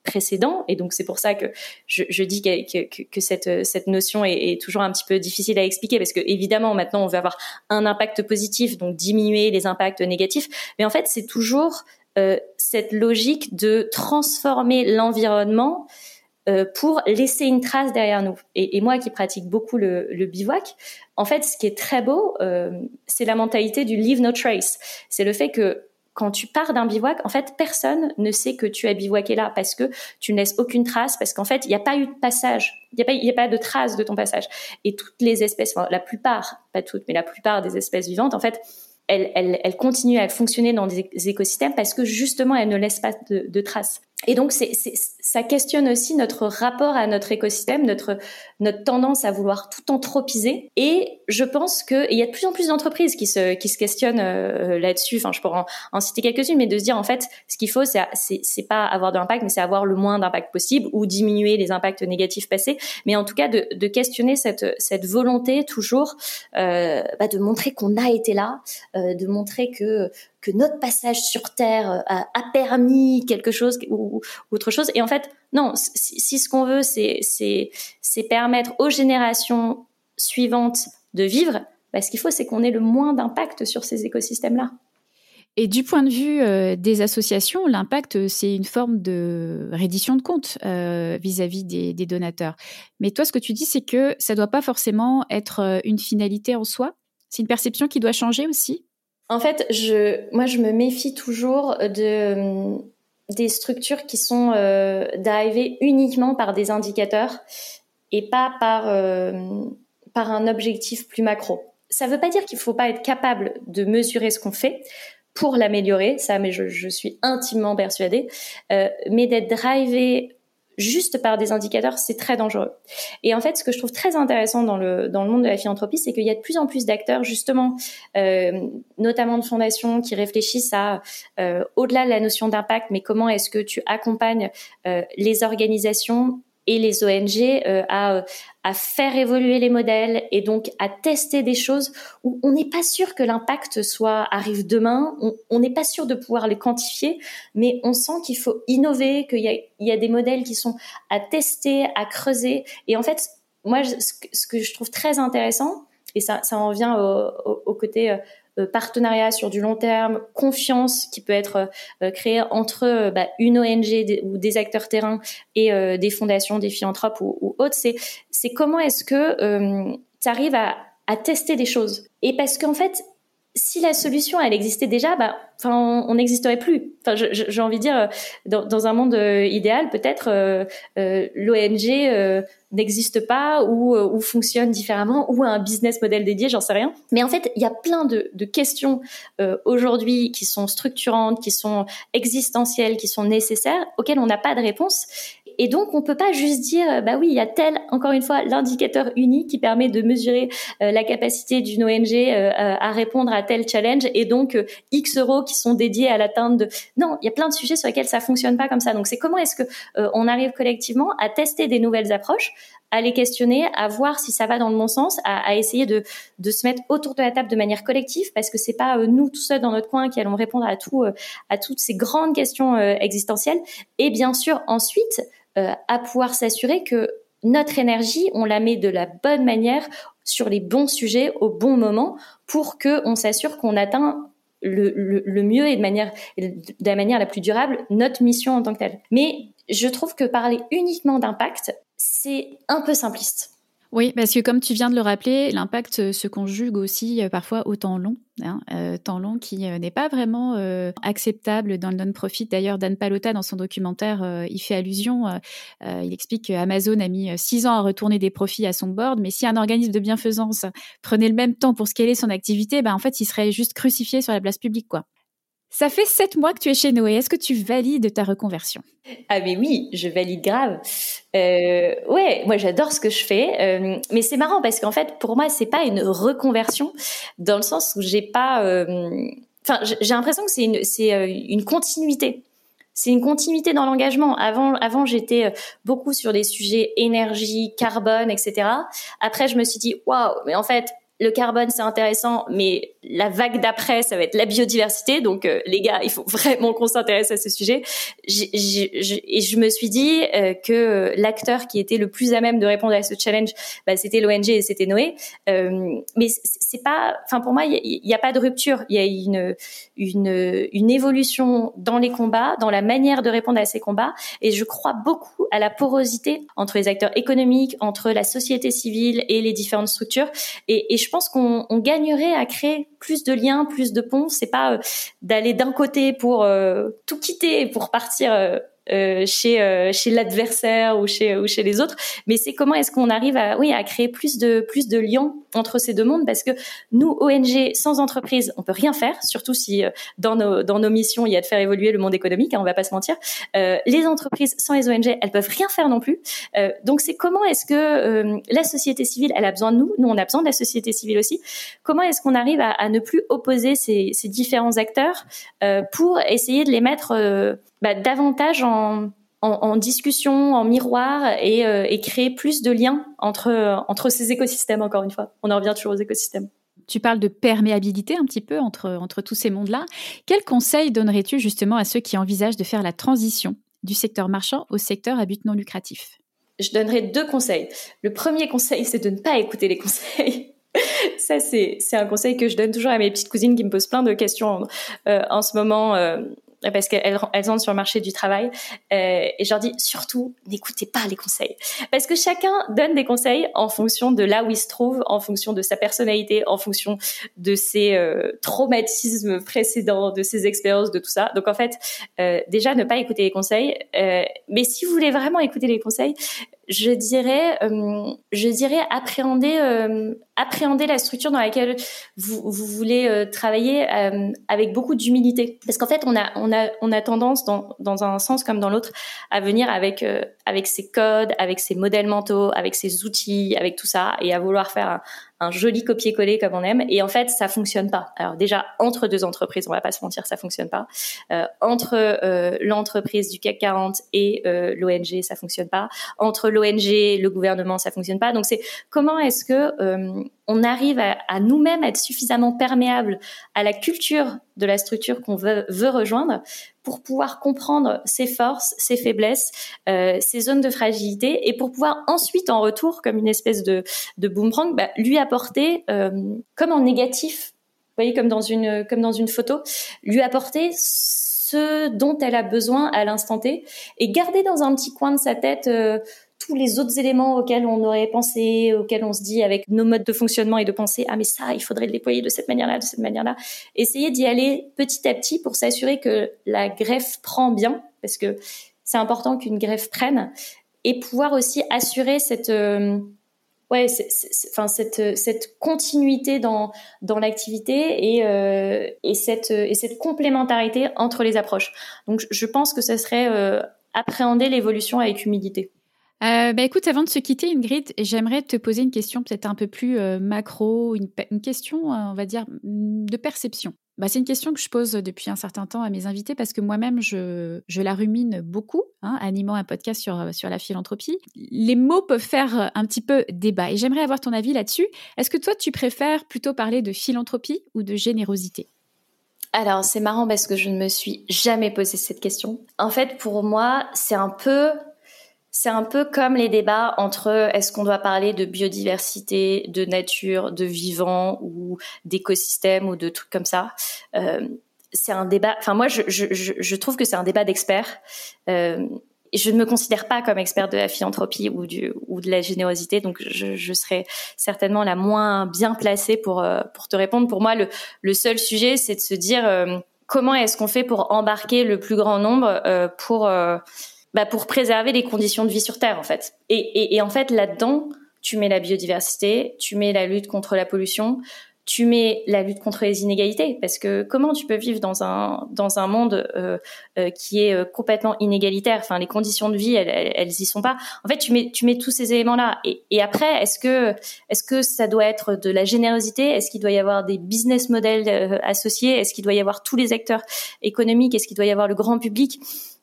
précédent. Et donc, c'est pour ça que je, je dis que, que, que cette, cette notion est, est toujours un petit peu difficile à expliquer parce que, évidemment, maintenant, on veut avoir un impact positif, donc diminuer les impacts négatifs. Mais en fait, c'est toujours euh, cette logique de transformer l'environnement euh, pour laisser une trace derrière nous. Et, et moi, qui pratique beaucoup le, le bivouac, en fait, ce qui est très beau, euh, c'est la mentalité du leave no trace. C'est le fait que quand tu pars d'un bivouac, en fait, personne ne sait que tu as bivouaqué là parce que tu ne laisses aucune trace, parce qu'en fait, il n'y a pas eu de passage, il n'y a pas, il n'y a pas de trace de ton passage. Et toutes les espèces, enfin, la plupart, pas toutes, mais la plupart des espèces vivantes, en fait, elles, elles, elles continuent à fonctionner dans des écosystèmes parce que justement, elles ne laissent pas de, de traces. Et donc, c'est, c'est, ça questionne aussi notre rapport à notre écosystème, notre, notre tendance à vouloir tout anthropiser. Et je pense qu'il y a de plus en plus d'entreprises qui se, qui se questionnent euh, là-dessus. Enfin, je pourrais en, en citer quelques-unes, mais de se dire, en fait, ce qu'il faut, c'est, c'est, c'est pas avoir d'impact, mais c'est avoir le moins d'impact possible ou diminuer les impacts négatifs passés. Mais en tout cas, de, de questionner cette, cette volonté toujours euh, bah, de montrer qu'on a été là, euh, de montrer que que notre passage sur Terre a, a permis quelque chose ou, ou autre chose. Et en fait, non, si, si ce qu'on veut, c'est, c'est, c'est permettre aux générations suivantes de vivre, bah, ce qu'il faut, c'est qu'on ait le moins d'impact sur ces écosystèmes-là. Et du point de vue euh, des associations, l'impact, c'est une forme de reddition de comptes euh, vis-à-vis des, des donateurs. Mais toi, ce que tu dis, c'est que ça ne doit pas forcément être une finalité en soi. C'est une perception qui doit changer aussi. En fait, je, moi, je me méfie toujours de, des structures qui sont euh, drivées uniquement par des indicateurs et pas par, euh, par un objectif plus macro. Ça ne veut pas dire qu'il ne faut pas être capable de mesurer ce qu'on fait pour l'améliorer, ça, mais je, je suis intimement persuadée, euh, mais d'être drivé juste par des indicateurs, c'est très dangereux. Et en fait, ce que je trouve très intéressant dans le dans le monde de la philanthropie, c'est qu'il y a de plus en plus d'acteurs, justement, euh, notamment de fondations, qui réfléchissent à euh, au-delà de la notion d'impact, mais comment est-ce que tu accompagnes euh, les organisations et les O N G euh, à à faire évoluer les modèles et donc à tester des choses où on n'est pas sûr que l'impact soit arrive demain, on n'est pas sûr de pouvoir les quantifier, mais on sent qu'il faut innover, qu'il y a, il y a des modèles qui sont à tester, à creuser. Et en fait, moi, ce que, ce que je trouve très intéressant, et ça, ça en vient au, au, au côté euh, partenariat sur du long terme, confiance qui peut être euh, créée entre euh, bah, une O N G des, ou des acteurs terrain et euh, des fondations, des philanthropes ou, ou autres, c'est, c'est comment est-ce que euh, tu arrives à, à tester des choses. Et parce qu'en fait, si la solution, elle existait déjà, bah, enfin, on n'existerait plus. Enfin, je, je, j'ai envie de dire, dans, dans un monde euh, idéal, peut-être euh, euh, l'O N G euh, n'existe pas ou, euh, ou fonctionne différemment ou a un business model dédié, j'en sais rien. Mais en fait, il y a plein de, de questions euh, aujourd'hui qui sont structurantes, qui sont existentielles, qui sont nécessaires, auxquelles on n'a pas de réponse. Et donc, on peut pas juste dire, bah oui, il y a tel, encore une fois, l'indicateur unique qui permet de mesurer euh, la capacité d'une O N G euh, à répondre à tel challenge et donc euh, X euros qui sont dédiés à l'atteinte de... Non, il y a plein de sujets sur lesquels ça fonctionne pas comme ça. Donc, c'est comment est-ce que euh, on arrive collectivement à tester des nouvelles approches, à les questionner, à voir si ça va dans le bon sens, à, à essayer de, de se mettre autour de la table de manière collective, parce que c'est pas euh, nous tout seuls dans notre coin qui allons répondre à tout, euh, à toutes ces grandes questions euh, existentielles. Et bien sûr, ensuite, euh, à pouvoir s'assurer que notre énergie, on la met de la bonne manière sur les bons sujets au bon moment pour que on s'assure qu'on atteint le, le, le mieux et de manière, de la manière la plus durable notre mission en tant que telle. Mais je trouve que parler uniquement d'impact, c'est un peu simpliste. Oui, parce que comme tu viens de le rappeler, l'impact se conjugue aussi euh, parfois au temps long, hein, euh, temps long qui euh, n'est pas vraiment euh, acceptable dans le non-profit. D'ailleurs, Dan Pallotta, dans son documentaire, euh, il fait allusion, euh, euh, il explique qu'Amazon a mis six ans à retourner des profits à son board, mais si un organisme de bienfaisance prenait le même temps pour scaler son activité, ben, en fait, il serait juste crucifié sur la place publique, quoi. Ça fait sept mois que tu es chez Noé. Est-ce que tu valides ta reconversion ? Ah mais oui, je valide grave. Euh, ouais, moi j'adore ce que je fais, euh, mais c'est marrant parce qu'en fait pour moi c'est pas une reconversion dans le sens où j'ai pas, enfin euh, j'ai l'impression que c'est une c'est euh, une continuité. C'est une continuité dans l'engagement. Avant, avant, j'étais beaucoup sur des sujets énergie, carbone, et cetera. Après, je me suis dit, waouh, mais en fait, le carbone c'est intéressant, mais la vague d'après ça va être la biodiversité. Donc euh, les gars, il faut vraiment qu'on s'intéresse à ce sujet. J'ai, j'ai, j'ai, et je me suis dit euh, que l'acteur qui était le plus à même de répondre à ce challenge, bah, c'était l'O N G et c'était Noé. Euh, mais c'est pas, enfin pour moi, il y, y a pas de rupture. Il y a une une une évolution dans les combats, dans la manière de répondre à ces combats. Et je crois beaucoup à la porosité entre les acteurs économiques, entre la société civile et les différentes structures. Et, et je pense qu'on on gagnerait à créer plus de liens, plus de ponts. C'est pas euh, d'aller d'un côté pour euh, tout quitter, pour partir euh, euh, chez euh, chez l'adversaire ou chez ou chez les autres, mais c'est comment est-ce qu'on arrive à oui à créer plus de plus de liens entre ces deux mondes, parce que nous O N G sans entreprise on peut rien faire, surtout si euh, dans nos dans nos missions il y a de faire évoluer le monde économique, hein, on va pas se mentir. Euh, les entreprises sans les O N G elles peuvent rien faire non plus. Euh, donc c'est comment est-ce que euh, la société civile elle a besoin de nous, nous on a besoin de la société civile aussi. Comment est-ce qu'on arrive à, à ne plus opposer ces, ces différents acteurs euh, pour essayer de les mettre euh, bah, davantage en, en, en discussion, en miroir et, euh, et créer plus de liens entre, euh, entre ces écosystèmes, encore une fois. On en revient toujours aux écosystèmes. Tu parles de perméabilité un petit peu entre, entre tous ces mondes-là. Quels conseils donnerais-tu justement à ceux qui envisagent de faire la transition du secteur marchand au secteur à but non lucratif ? Je donnerais deux conseils. Le premier conseil, c'est de ne pas écouter les conseils. Ça, c'est, c'est un conseil que je donne toujours à mes petites cousines qui me posent plein de questions euh, en ce moment, euh, parce qu'elles elles entrent sur le marché du travail. Euh, et je leur dis, surtout, n'écoutez pas les conseils. Parce que chacun donne des conseils en fonction de là où il se trouve, en fonction de sa personnalité, en fonction de ses euh, traumatismes précédents, de ses expériences, de tout ça. Donc en fait, euh, déjà, ne pas écouter les conseils. Euh, mais si vous voulez vraiment écouter les conseils, je dirais, euh, je dirais appréhender, euh, appréhender la structure dans laquelle vous, vous voulez euh, travailler euh, avec beaucoup d'humilité. Parce qu'en fait, on a, on a, on a tendance, dans, dans un sens comme dans l'autre, à venir avec, euh, avec ses codes, avec ses modèles mentaux, avec ses outils, avec tout ça, et à vouloir faire un, un joli copier-coller comme on aime. Et en fait, ça fonctionne pas. Alors déjà, entre deux entreprises, on va pas se mentir, ça fonctionne pas. Euh, entre euh, l'entreprise du C A C quarante et euh, l'O N G, ça fonctionne pas. Entre l'O N G, le gouvernement, ça fonctionne pas. Donc c'est comment est-ce que euh, on arrive à, à nous-mêmes être suffisamment perméables à la culture de la structure qu'on veut, veut rejoindre pour pouvoir comprendre ses forces, ses faiblesses, euh, ses zones de fragilité, et pour pouvoir ensuite, en retour, comme une espèce de, de boomerang, bah, lui apporter, euh, comme en négatif, vous voyez, comme dans une, comme dans une photo, lui apporter ce dont elle a besoin à l'instant T, et garder dans un petit coin de sa tête euh, tous les autres éléments auxquels on aurait pensé, auxquels on se dit avec nos modes de fonctionnement et de pensée, ah mais ça, il faudrait le déployer de cette manière-là, de cette manière-là. Essayer d'y aller petit à petit pour s'assurer que la greffe prend bien, parce que c'est important qu'une greffe prenne, et pouvoir aussi assurer cette, euh, ouais, c'est, c'est, enfin cette, cette continuité dans dans l'activité et euh, et cette et cette complémentarité entre les approches. Donc je pense que ce serait euh, appréhender l'évolution avec humilité. Euh, bah écoute, avant de se quitter, Ingrid, j'aimerais te poser une question peut-être un peu plus euh, macro, une, une question, euh, on va dire, de perception. Bah, c'est une question que je pose depuis un certain temps à mes invités parce que moi-même, je, je la rumine beaucoup, hein, animant un podcast sur, sur la philanthropie. Les mots peuvent faire un petit peu débat et j'aimerais avoir ton avis là-dessus. Est-ce que toi, tu préfères plutôt parler de philanthropie ou de générosité ? Alors, c'est marrant parce que je ne me suis jamais posé cette question. En fait, pour moi, c'est un peu... C'est un peu comme les débats entre est-ce qu'on doit parler de biodiversité, de nature, de vivant ou d'écosystème ou de trucs comme ça. Euh, c'est un débat. Enfin, moi, je, je, je trouve que c'est un débat d'experts. Euh, je ne me considère pas comme experte de la philanthropie ou du ou de la générosité, donc je, je serais certainement la moins bien placée pour pour te répondre. Pour moi, le le seul sujet, c'est de se dire euh, comment est-ce qu'on fait pour embarquer le plus grand nombre euh, pour euh, Bah pour préserver les conditions de vie sur Terre en fait. Et, et, et en fait là-dedans, tu mets la biodiversité, tu mets la lutte contre la pollution, tu mets la lutte contre les inégalités. Parce que comment tu peux vivre dans un dans un monde euh, euh, qui est euh, complètement inégalitaire. Enfin, les conditions de vie, elles, elles, elles y sont pas. En fait, tu mets tu mets tous ces éléments-là. Et, et après, est-ce que est-ce que ça doit être de la générosité ? Est-ce qu'il doit y avoir des business models euh, associés ? Est-ce qu'il doit y avoir tous les acteurs économiques ? Est-ce qu'il doit y avoir le grand public ?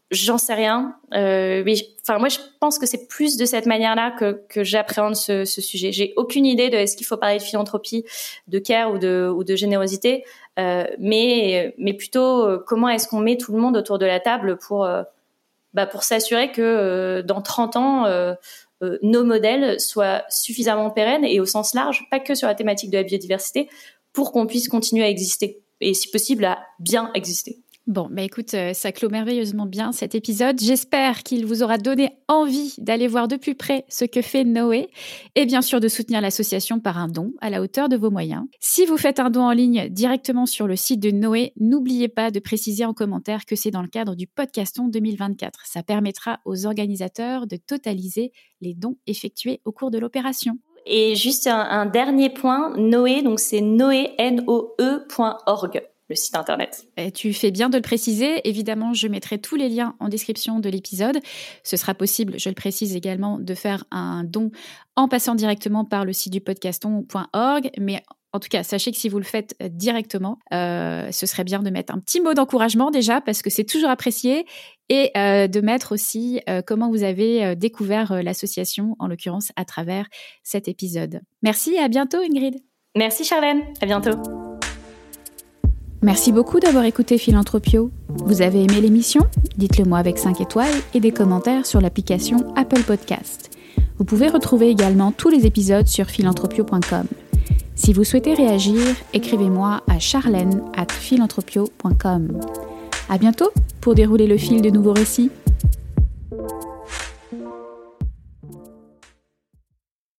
J'en sais rien. Euh, mais enfin, moi, je pense que c'est plus de cette manière-là que, que j'appréhende ce, ce sujet. J'ai aucune idée de est-ce qu'il faut parler de philanthropie, de care ou de, ou de générosité, euh, mais, mais plutôt euh, comment est-ce qu'on met tout le monde autour de la table pour, euh, bah, pour s'assurer que euh, dans trente ans, euh, euh, nos modèles soient suffisamment pérennes et au sens large, pas que sur la thématique de la biodiversité, pour qu'on puisse continuer à exister et si possible à bien exister. Bon, bah écoute, ça clôt merveilleusement bien cet épisode. J'espère qu'il vous aura donné envie d'aller voir de plus près ce que fait Noé et bien sûr de soutenir l'association par un don à la hauteur de vos moyens. Si vous faites un don en ligne directement sur le site de Noé, n'oubliez pas de préciser en commentaire que c'est dans le cadre du Podcaston deux mille vingt-quatre. Ça permettra aux organisateurs de totaliser les dons effectués au cours de l'opération. Et juste un, un dernier point, Noé, donc c'est noé, N O E point org. Le site internet. Et tu fais bien de le préciser. Évidemment, je mettrai tous les liens en description de l'épisode. Ce sera possible, je le précise également, de faire un don en passant directement par le site du podcaston point org. Mais en tout cas, sachez que si vous le faites directement, euh, ce serait bien de mettre un petit mot d'encouragement déjà, parce que c'est toujours apprécié, et euh, de mettre aussi euh, comment vous avez euh, découvert euh, l'association, en l'occurrence à travers cet épisode. Merci et à bientôt, Ingrid. Merci, Charlène. À bientôt. Merci beaucoup d'avoir écouté Philanthropio. Vous avez aimé l'émission ? Dites-le moi avec cinq étoiles et des commentaires sur l'application Apple Podcast. Vous pouvez retrouver également tous les épisodes sur philanthropio point com. Si vous souhaitez réagir, écrivez-moi à charlène arobase philanthropio point com. À bientôt pour dérouler le fil de nouveaux récits.